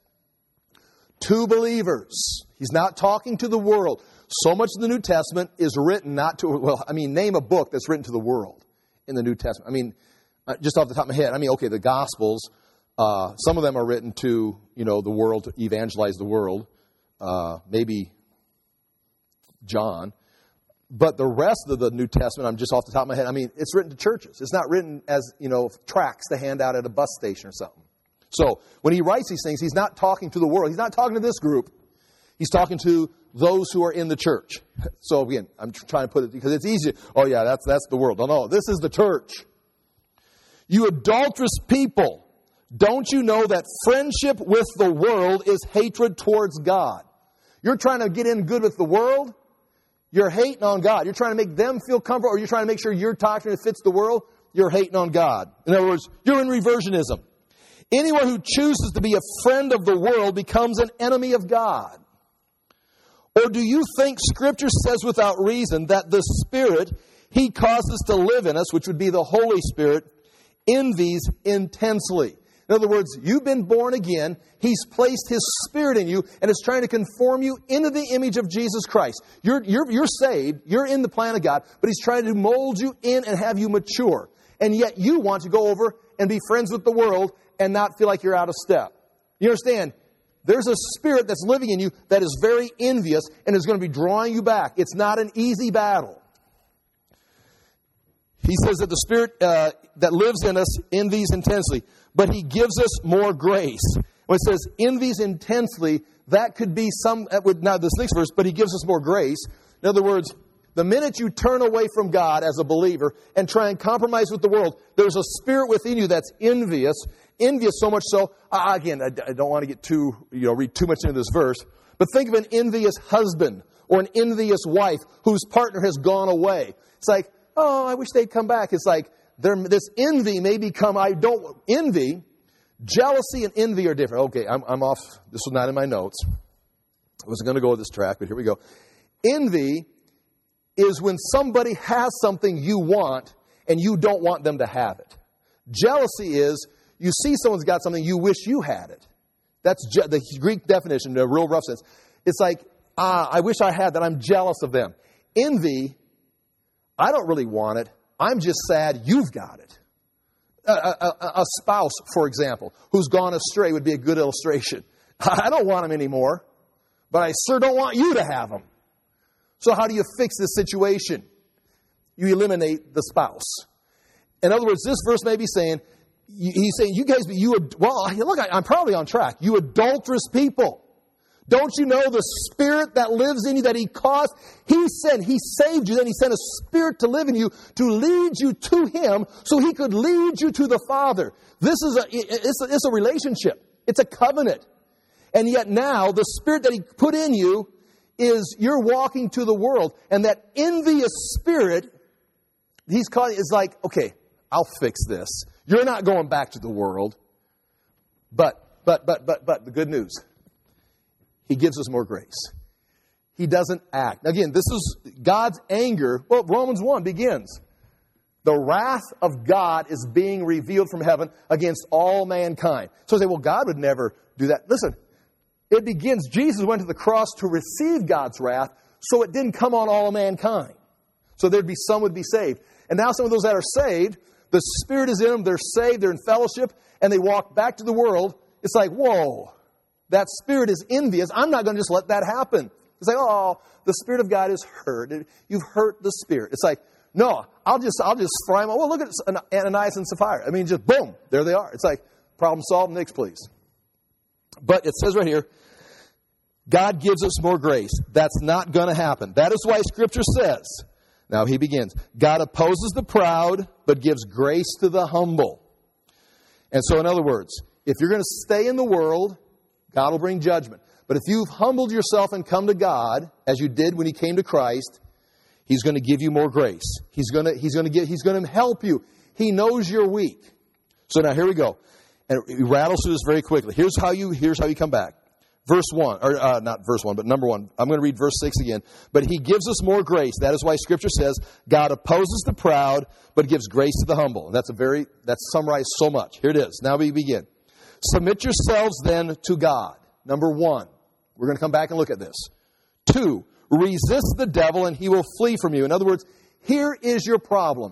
[SPEAKER 1] to believers. He's not talking to the world. So much of the New Testament is written not to, name a book that's written to the world. in the New Testament? I mean, just off the top of my head, okay, the Gospels, some of them are written to, the world, to evangelize the world. Maybe John. But the rest of the New Testament, I'm just off the top of my head, it's written to churches. It's not written as, tracts to hand out at a bus station or something. So when he writes these things, he's not talking to the world. He's not talking to this group. He's talking to those who are in the church. So again, I'm trying to put it because it's easy. Oh yeah, that's the world. No, this is the church. You adulterous people, don't you know that friendship with the world is hatred towards God? You're trying to get in good with the world. You're hating on God. You're trying to make them feel comfortable, or you're trying to make sure your doctrine fits the world. You're hating on God. In other words, you're in reversionism. Anyone who chooses to be a friend of the world becomes an enemy of God. Or do you think Scripture says without reason that the Spirit He causes to live in us, which would be the Holy Spirit, envies intensely? In other words, you've been born again. He's placed His Spirit in you and is trying to conform you into the image of Jesus Christ. You're saved. You're in the plan of God, but He's trying to mold you in and have you mature. And yet you want to go over and be friends with the world and not feel like you're out of step. You understand? There's a spirit that's living in you that is very envious and is going to be drawing you back. It's not an easy battle. He says that the Spirit that lives in us envies intensely, but He gives us more grace. When it says envies intensely, that could be now this next verse, but He gives us more grace. In other words, the minute you turn away from God as a believer and try and compromise with the world, there's a spirit within you that's envious so much so, again, I don't want to get read too much into this verse, but think of an envious husband or an envious wife whose partner has gone away. It's like, oh, I wish they'd come back. It's like, this envy may become, envy, jealousy and envy are different. Okay, I'm off. This was not in my notes. I wasn't going to go with this track, but here we go. Envy is when somebody has something you want and you don't want them to have it. Jealousy is you see someone's got something, you wish you had it. That's the Greek definition in a real rough sense. It's like, I wish I had that. I'm jealous of them. Envy, I don't really want it. I'm just sad you've got it. A spouse, for example, who's gone astray would be a good illustration. I don't want him anymore, but I sure don't want you to have him. So how do you fix this situation? You eliminate the spouse. In other words, this verse may be saying, he's saying, look, I'm probably on track. You adulterous people. Don't you know the Spirit that lives in you that He caused? He saved you, then He sent a Spirit to live in you to lead you to Him so He could lead you to the Father. This is it's a relationship. It's a covenant. And yet now the Spirit that He put in you is you're walking to the world. And that envious spirit, He's calling, is like, okay, I'll fix this. You're not going back to the world. But the good news, He gives us more grace. He doesn't act. Again, this is God's anger. Well, Romans 1 begins. The wrath of God is being revealed from heaven against all mankind. So they say, well, God would never do that. Listen, it begins, Jesus went to the cross to receive God's wrath, so it didn't come on all of mankind. So there'd be some would be saved. And now some of those that are saved, the Spirit is in them, they're saved, they're in fellowship, and they walk back to the world. It's like, whoa, that spirit is envious. I'm not going to just let that happen. It's like, oh, the Spirit of God is hurt. You've hurt the Spirit. It's like, no, I'll just fry them. Well, look at Ananias and Sapphira. Just boom, there they are. It's like, problem solved, next please. But it says right here, God gives us more grace. That's not going to happen. That is why Scripture says, now he begins, God opposes the proud, but gives grace to the humble. And so in other words, if you're going to stay in the world, God will bring judgment. But if you've humbled yourself and come to God, as you did when you came to Christ, He's going to give you more grace. He's going to help you. He knows you're weak. So now here we go. And he rattles through this very quickly. Here's how you come back. Verse 1, or not verse 1, but number 1. I'm going to read verse 6 again. But He gives us more grace. That is why Scripture says, God opposes the proud, but gives grace to the humble. And that's summarized so much. Here it is. Now we begin. Submit yourselves then to God. Number 1. We're going to come back and look at this. 2. Resist the devil and he will flee from you. In other words, here is your problem.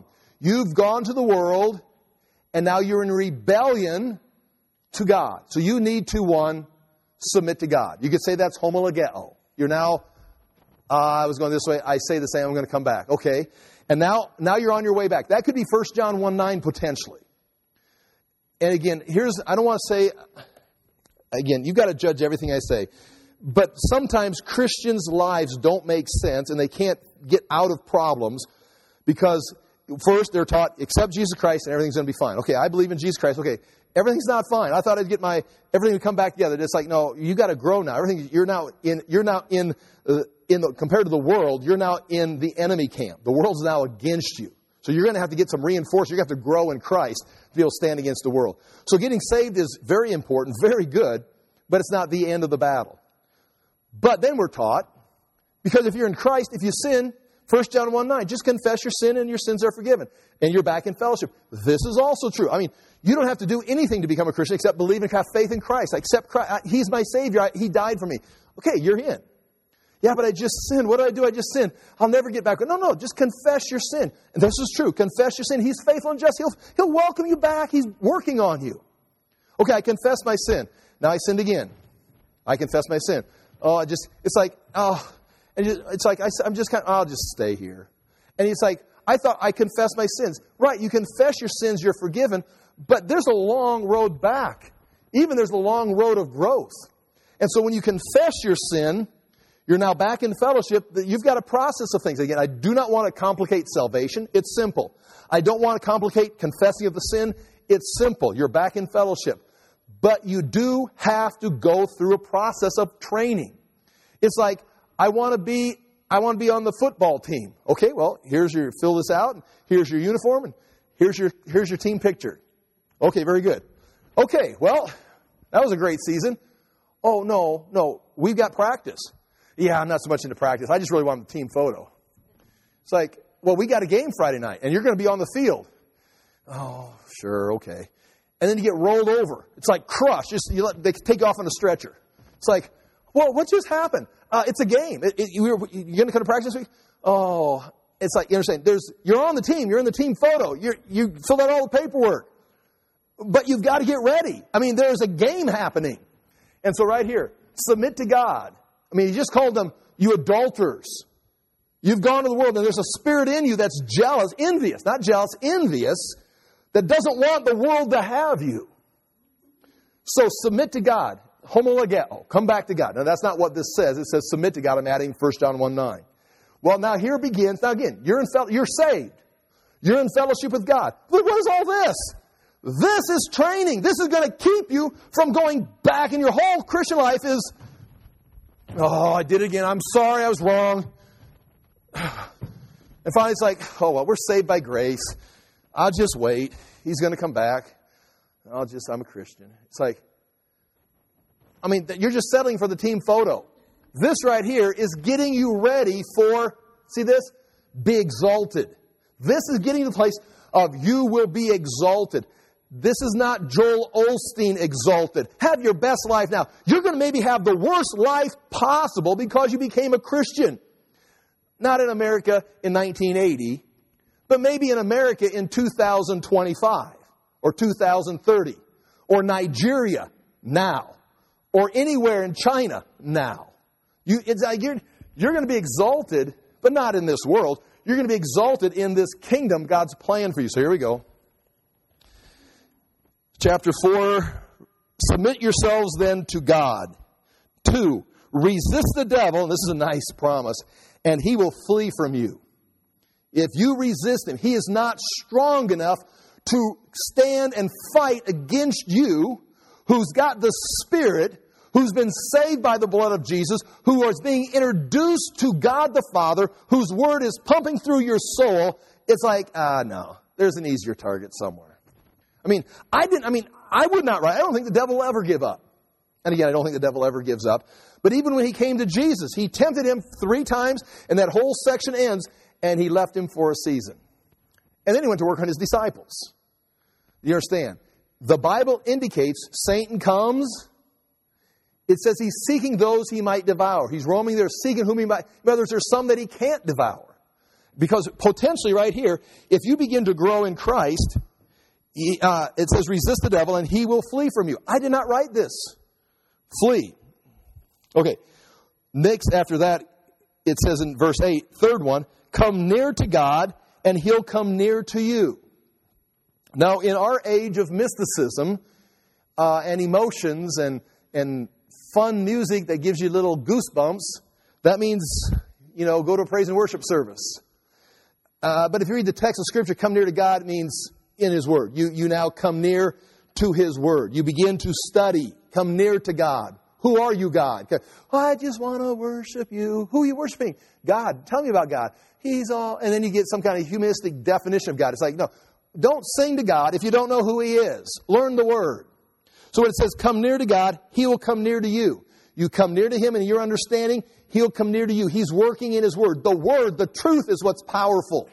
[SPEAKER 1] You've gone to the world, and now you're in rebellion to God. So you need to, one, submit to God. You could say that's homologeo. You're now, I was going this way, I say the same, I'm going to come back. Okay. And now you're on your way back. That could be 1 John 1:9 potentially. And again, I don't want to say, again, you've got to judge everything I say. But sometimes Christians' lives don't make sense and they can't get out of problems because first they're taught, accept Jesus Christ and everything's going to be fine. Okay, I believe in Jesus Christ. Okay, everything's not fine. I thought everything would come back together. It's like, no, you got to grow now. Compared to the world, you're now in the enemy camp. The world's now against you. So you're going to have to get some reinforcement. You're going to have to grow in Christ to be able to stand against the world. So getting saved is very important, very good, but it's not the end of the battle. But then we're taught, because if you're in Christ, if you sin, 1 John 1:9, just confess your sin and your sins are forgiven. And you're back in fellowship. This is also true. I mean, you don't have to do anything to become a Christian except believe and have faith in Christ. I accept Christ. He's my Savior. He died for me. Okay, you're in. Yeah, but I just sinned. What do I do? I just sinned. I'll never get back. No, just confess your sin. And this is true. Confess your sin. He's faithful and just. He'll welcome you back. He's working on you. Okay, I confess my sin. Now I sinned again. I confess my sin. I'm just I'll just stay here. And he's like, I thought I confessed my sins. Right, you confess your sins, you're forgiven, but there's a long road back. Even there's a long road of growth. And so when you confess your sin, you're now back in fellowship. You've got a process of things. Again, I do not want to complicate salvation. It's simple. I don't want to complicate confessing of the sin. It's simple. You're back in fellowship. But you do have to go through a process of training. It's like, I want to be on the football team. Okay, well, fill this out. And here's your uniform. And here's your team picture. Okay, very good. Okay, well, that was a great season. Oh, no, we've got practice. Yeah, I'm not so much into practice. I just really want the team photo. It's like, well, we got a game Friday night, and you're going to be on the field. Oh, sure, okay. And then you get rolled over. It's like crushed. They take you off on a stretcher. It's like, well, what just happened? It's a game. You're going to come to practice this week? Oh, it's like, you understand, you're on the team. You're in the team photo. You filled out all the paperwork. But you've got to get ready. I mean, there's a game happening. And so right here, submit to God. I mean, he just called them, you adulterers. You've gone to the world, and there's a spirit in you that's jealous, envious, not jealous, envious, that doesn't want the world to have you. So submit to God. Homologeo. Come back to God. Now, that's not what this says. It says submit to God. I'm adding 1 John 1:9. Well, now here begins. Now, again, you're saved. You're in fellowship with God. But what is all this? This is training. This is going to keep you from going back, and your whole Christian life is, oh, I did it again. I'm sorry, I was wrong. And finally it's like, oh, well, we're saved by grace. I'll just wait. He's going to come back. I'm a Christian. It's like, I mean, you're just settling for the team photo. This right here is getting you ready for, see this? Be exalted. This is getting to the place of you will be exalted. This is not Joel Osteen exalted. Have your best life now. You're going to maybe have the worst life possible because you became a Christian. Not in America in 1980, but maybe in America in 2025 or 2030 or Nigeria now or anywhere in China now. You're going to be exalted, but not in this world. You're going to be exalted in this kingdom God's plan for you. So here we go. Chapter 4, submit yourselves then to God. 2, resist the devil, and this is a nice promise, and he will flee from you. If you resist him, he is not strong enough to stand and fight against you, who's got the Spirit, who's been saved by the blood of Jesus, who is being introduced to God the Father, whose word is pumping through your soul. It's like, no, there's an easier target somewhere. I would not write. I don't think the devil will ever give up. And again, I don't think the devil ever gives up. But even when he came to Jesus, he tempted him 3 times, and that whole section ends, and he left him for a season. And then he went to work on his disciples. You understand? The Bible indicates Satan comes. It says he's seeking those he might devour. He's roaming there, seeking whom he might. In other words, there's some that he can't devour. Because potentially right here, if you begin to grow in Christ, it says resist the devil and he will flee from you. I did not write this. Flee. Okay. Next, after that, it says in verse 8, third one, come near to God and he'll come near to you. Now, in our age of mysticism and emotions and fun music that gives you little goosebumps, that means, go to a praise and worship service. But if you read the text of Scripture, come near to God, it means in His Word. You now come near to His Word. You begin to study. Come near to God. Who are you, God? I just want to worship you. Who are you worshiping? God. Tell me about God. He's all... And then you get some kind of humanistic definition of God. It's like, no, don't sing to God if you don't know who He is. Learn the Word. So when it says come near to God, He will come near to you. You come near to Him in your understanding, He'll come near to you. He's working in His Word. The Word, the truth is what's powerful.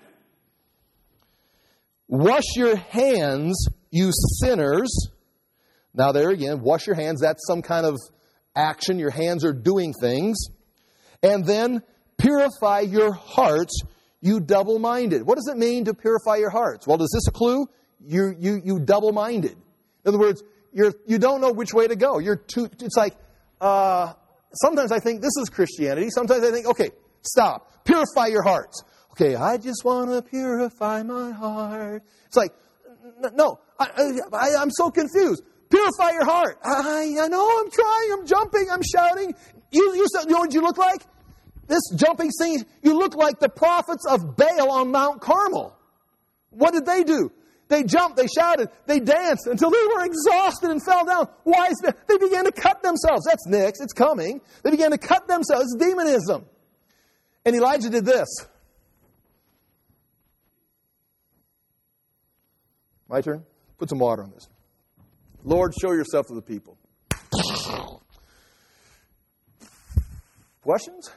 [SPEAKER 1] Wash your hands, you sinners. Now there again, wash your hands. That's some kind of action. Your hands are doing things. And then purify your hearts, you double-minded. What does it mean to purify your hearts? Well, is this a clue? You double-minded. In other words, you don't know which way to go. It's like, sometimes I think this is Christianity. Sometimes I think, okay, stop. Purify your hearts. Okay, I just want to purify my heart. It's like, no, I'm so confused. Purify your heart. I know, I'm trying, I'm jumping, I'm shouting. You know what you look like? This jumping thing, you look like the prophets of Baal on Mount Carmel. What did they do? They jumped, they shouted, they danced until they were exhausted and fell down. Why? They began to cut themselves. That's next, it's coming. They began to cut themselves. It's demonism. And Elijah did this. My turn? Put some water on this. Lord, show yourself to the people. Questions?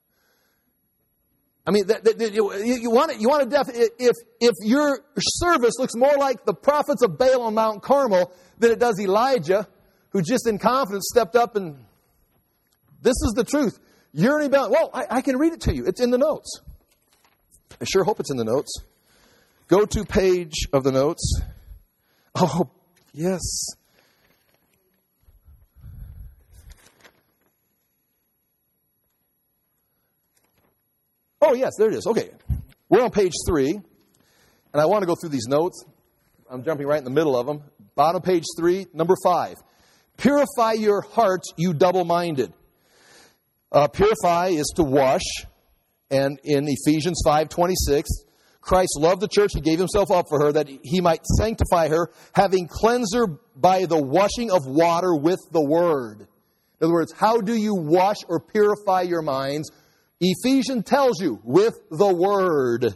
[SPEAKER 1] I mean, you want to if your service looks more like the prophets of Baal on Mount Carmel than it does Elijah, who just in confidence stepped up and this is the truth. Yearning about, well, I can read it to you. It's in the notes. I sure hope it's in the notes. Go to page of the notes. Oh, yes. Oh, yes, there it is. Okay. We're on page 3, and I want to go through these notes. I'm jumping right in the middle of them. Bottom page 3, number 5. Purify your hearts, you double-minded. Purify is to wash, and in Ephesians 5:26, Christ loved the church. He gave Himself up for her that He might sanctify her, having cleansed her by the washing of water with the Word. In other words, how do you wash or purify your minds? Ephesians tells you, with the Word,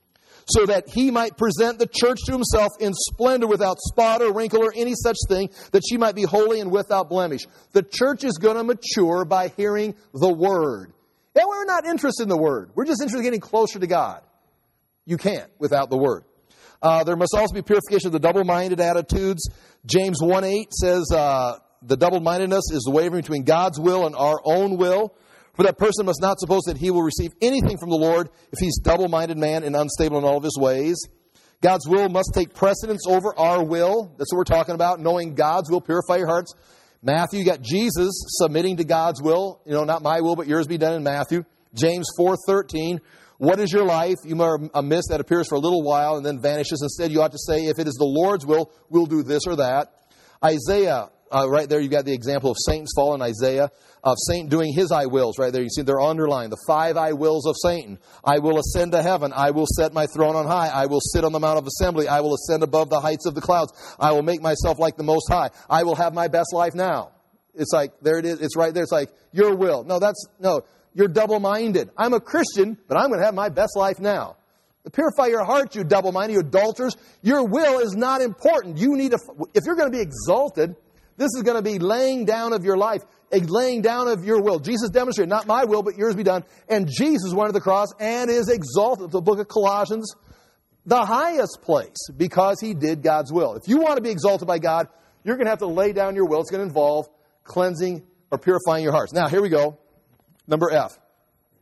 [SPEAKER 1] so that He might present the church to Himself in splendor without spot or wrinkle or any such thing, that she might be holy and without blemish. The church is going to mature by hearing the Word. And we're not interested in the Word. We're just interested in getting closer to God. You can't without the Word. There must also be purification of the double-minded attitudes. James 1:8 says the double-mindedness is the wavering between God's will and our own will. For that person must not suppose that he will receive anything from the Lord if he's double-minded man and unstable in all of his ways. God's will must take precedence over our will. That's what we're talking about. Knowing God's will, purify your hearts. Matthew, you got Jesus submitting to God's will. Not my will, but yours be done in Matthew. James 4:13. What is your life? You are a mist that appears for a little while and then vanishes. Instead, you ought to say, if it is the Lord's will, we'll do this or that. Isaiah, right there, you got the example of Satan's fall in Isaiah, of Satan doing his I wills. Right there, you see they're underlined. The 5 I wills of Satan. I will ascend to heaven. I will set my throne on high. I will sit on the mount of assembly. I will ascend above the heights of the clouds. I will make myself like the Most High. I will have my best life now. It's like, there it is. It's right there. It's like, your will. No. You're double-minded. I'm a Christian, but I'm going to have my best life now. Purify your heart, you double-minded, you adulterers. Your will is not important. If you're going to be exalted, this is going to be laying down of your life, a laying down of your will. Jesus demonstrated, not my will, but yours be done. And Jesus went to the cross and is exalted. The book of Colossians, the highest place, because He did God's will. If you want to be exalted by God, you're going to have to lay down your will. It's going to involve cleansing or purifying your hearts. Now, here we go. Number F.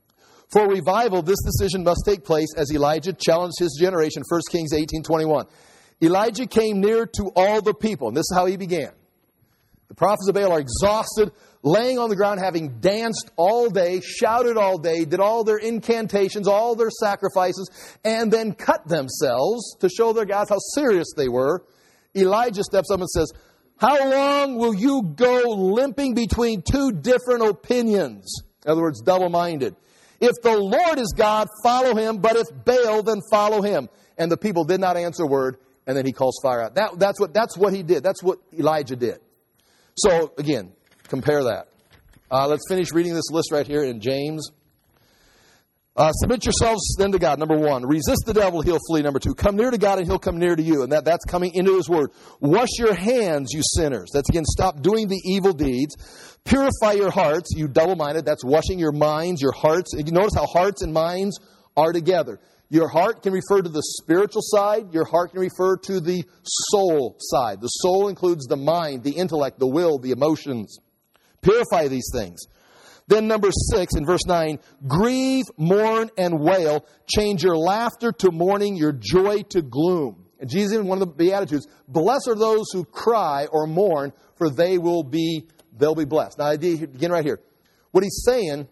[SPEAKER 1] For revival, this decision must take place as Elijah challenged his generation, 1 Kings 18:21. Elijah came near to all the people, and this is how he began. The prophets of Baal are exhausted, laying on the ground, having danced all day, shouted all day, did all their incantations, all their sacrifices, and then cut themselves to show their gods how serious they were. Elijah steps up and says, how long will you go limping between two different opinions? In other words, double-minded. If the Lord is God, follow him, but if Baal, then follow him. And the people did not answer a word, and then he calls fire out. That's what he did. That's what Elijah did. So, again, compare that. Let's finish reading this list right here in James. Submit yourselves then to God, number 1. Resist the devil, he'll flee, number 2. Come near to God and he'll come near to you. And that's coming into his word. Wash your hands, you sinners. That's, again, stop doing the evil deeds. Purify your hearts, you double-minded. That's washing your minds, your hearts. And you notice how hearts and minds are together. Your heart can refer to the spiritual side. Your heart can refer to the soul side. The soul includes the mind, the intellect, the will, the emotions. Purify these things. Then number 6 in verse 9, grieve, mourn, and wail. Change your laughter to mourning, your joy to gloom. And Jesus, in one of the Beatitudes, blessed are those who cry or mourn, for they'll be blessed. Now, again right here. What he's saying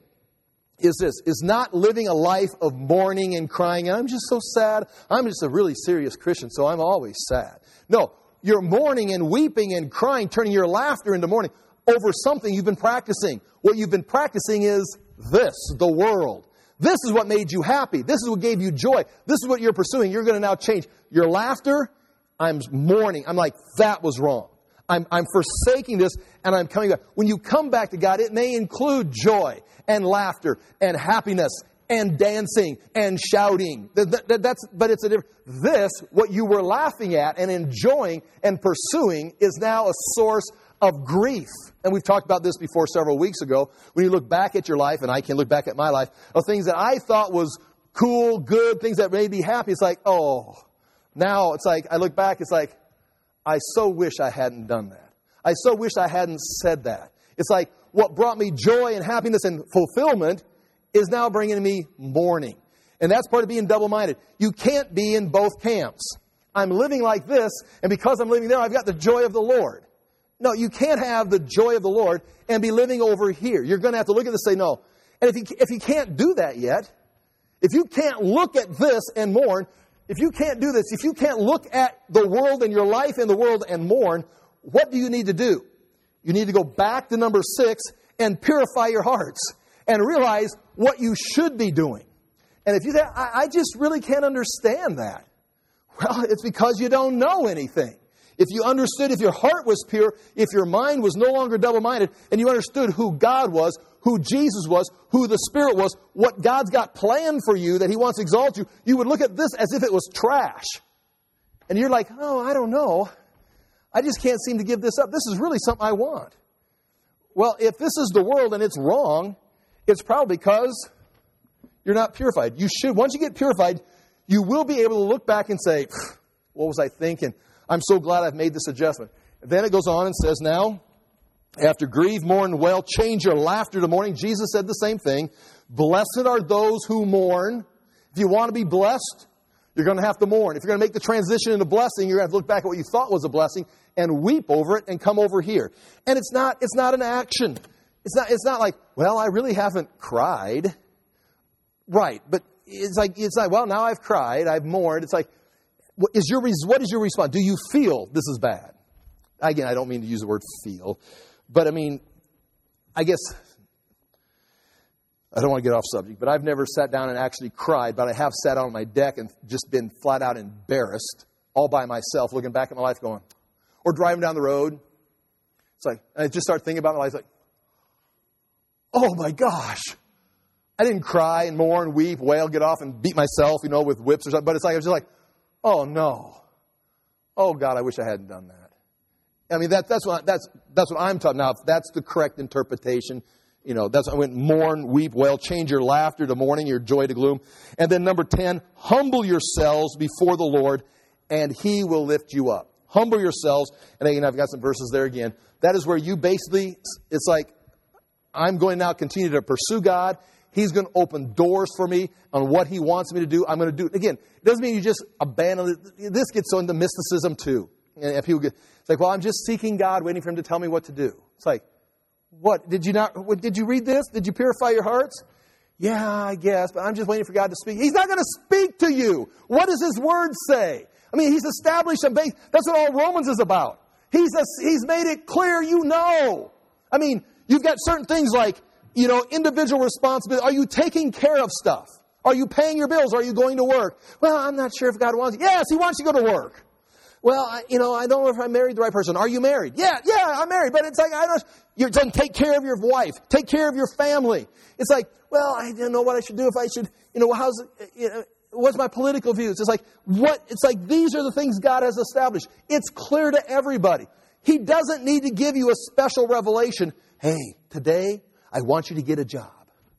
[SPEAKER 1] is this, is not living a life of mourning and crying. I'm just so sad. I'm just a really serious Christian, so I'm always sad. No, you're mourning and weeping and crying, turning your laughter into mourning over something you've been practicing. What you've been practicing is this, the world. This is what made you happy. This is what gave you joy. This is what you're pursuing. You're going to now change. Your laughter, I'm mourning. I'm like, that was wrong. I'm forsaking this and I'm coming back. When you come back to God, it may include joy and laughter and happiness and dancing and shouting. But it's a different. This, what you were laughing at and enjoying and pursuing, is now a source of grief. And we've talked about this before several weeks ago. When you look back at your life, and I can look back at my life, of things that I thought was cool, good, things that made me happy, it's like, oh, now it's like, I look back, it's like, I so wish I hadn't done that. I so wish I hadn't said that. It's like what brought me joy and happiness and fulfillment is now bringing me mourning. And that's part of being double-minded. You can't be in both camps. I'm living like this, and because I'm living there, I've got the joy of the Lord. No, you can't have the joy of the Lord and be living over here. You're going to have to look at this and say, no. And if you can't do that yet, if you can't look at this and mourn, if you can't do this, if you can't look at the world and your life in the world and mourn, what do you need to do? You need to go back to number 6 and purify your hearts and realize what you should be doing. And if you say, I just really can't understand that. Well, it's because you don't know anything. If you understood, if your heart was pure, if your mind was no longer double-minded, and you understood who God was, who Jesus was, who the Spirit was, what God's got planned for you, that He wants to exalt you, you would look at this as if it was trash. And you're like, oh, I don't know. I just can't seem to give this up. This is really something I want. Well, if this is the world and it's wrong, it's probably because you're not purified. You should, once you get purified, you will be able to look back and say, what was I thinking? I'm so glad I've made this adjustment. Then it goes on and says, now, after grieve, mourn, wail, change your laughter to mourning. Jesus said the same thing. Blessed are those who mourn. If you want to be blessed, you're going to have to mourn. If you're going to make the transition into blessing, you're going to have to look back at what you thought was a blessing and weep over it and come over here. And it's not an action. It's not like, well, I really haven't cried. Right. But it's like, well, now I've cried, I've mourned. It's like, what is your response? Do you feel this is bad? Again, I don't mean to use the word feel, but I mean, I guess, I don't want to get off subject, but I've never sat down and actually cried, but I have sat on my deck and just been flat out embarrassed all by myself, looking back at my life going, or driving down the road. It's like, and I just start thinking about my life, like, oh my gosh. I didn't cry and mourn, weep, wail, get off and beat myself, with whips or something, but it's like, I was just like, oh no. Oh God, I wish I hadn't done that. I mean, that's what I'm talking. Now, if that's the correct interpretation, that's what I went, mourn, weep, wail, change your laughter to mourning, your joy to gloom. And then number 10, humble yourselves before the Lord and He will lift you up. Humble yourselves. And again, I've got some verses there again. That is where you basically, it's like, I'm going to now continue to pursue God. He's going to open doors for me on what He wants me to do. I'm going to do it. Again, it doesn't mean you just abandon it. This gets into mysticism too. And people get, it's like, well, I'm just seeking God, waiting for Him to tell me what to do. It's like, what? Did you read this? Did you purify your hearts? Yeah, I guess, but I'm just waiting for God to speak. He's not going to speak to you. What does His Word say? I mean, He's established a base. That's what all Romans is about. He's made it clear, you know. I mean, you've got certain things like, individual responsibility. Are you taking care of stuff? Are you paying your bills? Are you going to work? Well, I'm not sure if God wants you. Yes, He wants you to go to work. Well, I don't know if I married the right person. Are you married? Yeah, I'm married. But it's like, you're going to take care of your wife. Take care of your family. It's like, well, I don't know what I should do if I should, what's my political views? It's like, these are the things God has established. It's clear to everybody. He doesn't need to give you a special revelation. Hey, today, I want you to get a job.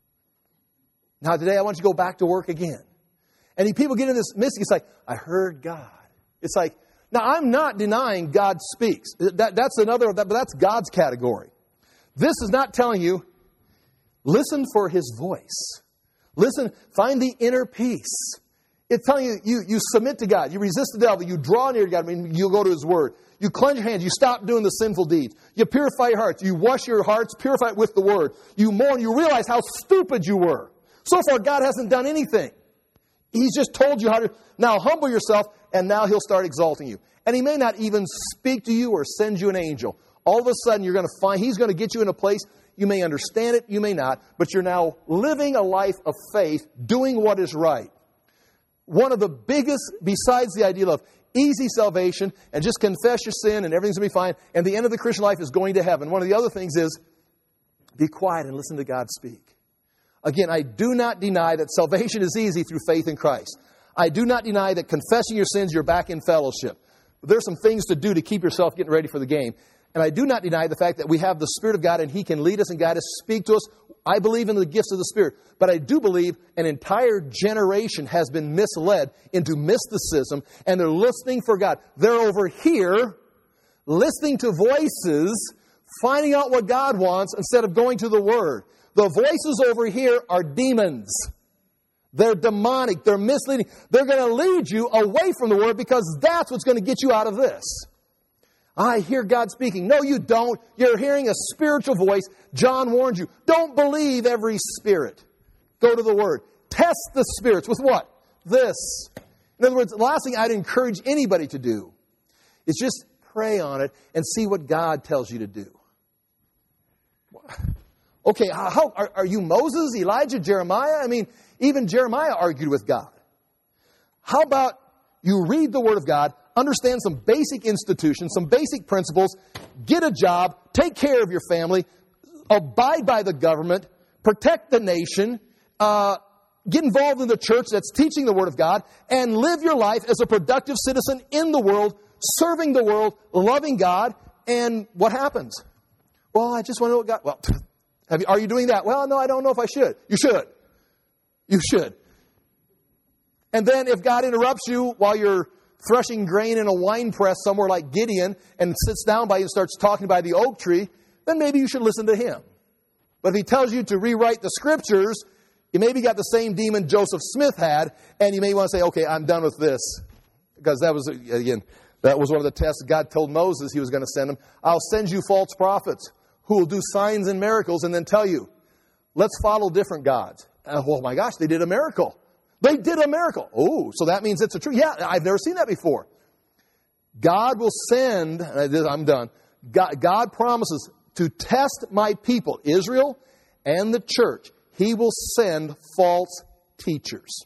[SPEAKER 1] Now, today, I want you to go back to work again. And people get in this mystic. It's like, I heard God. It's like, now, I'm not denying God speaks. But that's God's category. This is not telling you, listen for His voice. Listen, find the inner peace. It's telling you, you submit to God. You resist the devil. You draw near to God. I mean, you go to His Word. You cleanse your hands. You stop doing the sinful deeds. You purify your hearts. You wash your hearts, purify it with the Word. You mourn. You realize how stupid you were. So far, God hasn't done anything. He's just told you how to now humble yourself, and now He'll start exalting you. And He may not even speak to you or send you an angel. All of a sudden, you're going to find He's going to get you in a place. You may understand it, you may not, but you're now living a life of faith, doing what is right. One of the biggest, besides the idea of easy salvation and just confess your sin and everything's going to be fine, and the end of the Christian life is going to heaven. One of the other things is be quiet and listen to God speak. Again, I do not deny that salvation is easy through faith in Christ. I do not deny that confessing your sins, you're back in fellowship. There's some things to do to keep yourself getting ready for the game. And I do not deny the fact that we have the Spirit of God and He can lead us and guide us, speak to us. I believe in the gifts of the Spirit. But I do believe an entire generation has been misled into mysticism, and they're listening for God. They're over here listening to voices, finding out what God wants instead of going to the Word. The voices over here are demons. They're demonic. They're misleading. They're going to lead you away from the Word because that's what's going to get you out of this. I hear God speaking. No, you don't. You're hearing a spiritual voice. John warned you. Don't believe every spirit. Go to the Word. Test the spirits with what? This. In other words, the last thing I'd encourage anybody to do is just pray on it and see what God tells you to do. Okay, how are you Moses, Elijah, Jeremiah? I mean, even Jeremiah argued with God. How about you read the Word of God, understand some basic institutions, some basic principles, get a job, take care of your family, abide by the government, protect the nation, get involved in the church that's teaching the Word of God, and live your life as a productive citizen in the world, serving the world, loving God, and what happens? Well, I just want to know what God... Well, are you doing that? Well, no, I don't know if I should. You should. You should. And then if God interrupts you while you're threshing grain in a wine press somewhere like Gideon and sits down by you and starts talking by the oak tree, then maybe you should listen to him. But if he tells you to rewrite the Scriptures, you maybe got the same demon Joseph Smith had, and you may want to say, okay, I'm done with this. Because that was, again, that was one of the tests God told Moses He was going to send him. I'll send you false prophets who will do signs and miracles and then tell you, let's follow different gods. Oh my gosh, they did a miracle. They did a miracle. Oh, so that means it's a truth. Yeah, I've never seen that before. God will send, I'm done. God promises to test my people, Israel and the church. He will send false teachers.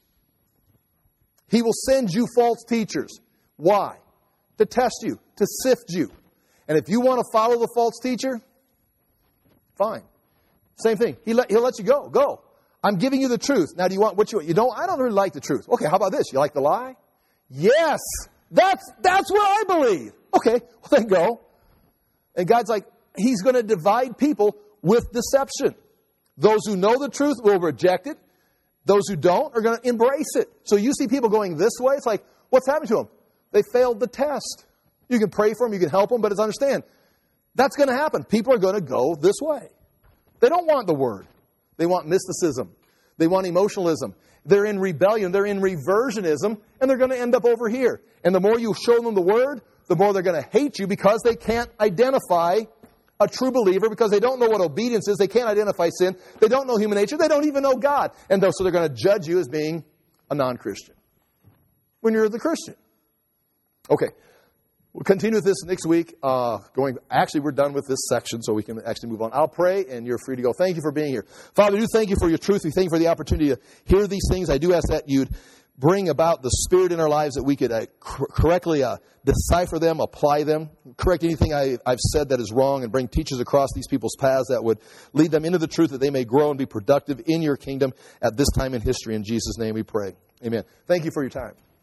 [SPEAKER 1] He will send you false teachers. Why? To test you, to sift you. And if you want to follow the false teacher, fine. Same thing. He'll let you go. Go. I'm giving you the truth. Now, do you want what you want? You don't? I don't really like the truth. Okay, how about this? You like the lie? Yes. That's what I believe. Okay, well then go. And God's like, He's going to divide people with deception. Those who know the truth will reject it. Those who don't are going to embrace it. So you see people going this way. It's like, what's happened to them? They failed the test. You can pray for them. You can help them. But understand, that's going to happen. People are going to go this way. They don't want the Word. They want mysticism. They want emotionalism. They're in rebellion. They're in reversionism, and they're going to end up over here. And the more you show them the Word, the more they're going to hate you because they can't identify a true believer, because they don't know what obedience is. They can't identify sin. They don't know human nature. They don't even know God. And so they're going to judge you as being a non-Christian when you're the Christian. Okay. We'll continue with this next week. Actually, we're done with this section, so we can actually move on. I'll pray, and you're free to go. Thank you for being here. Father, we do thank you for your truth. We thank you for the opportunity to hear these things. I do ask that you'd bring about the Spirit in our lives, that we could correctly decipher them, apply them, correct anything I've said that is wrong, and bring teachers across these people's paths that would lead them into the truth, that they may grow and be productive in your kingdom at this time in history. In Jesus' name we pray. Amen. Thank you for your time.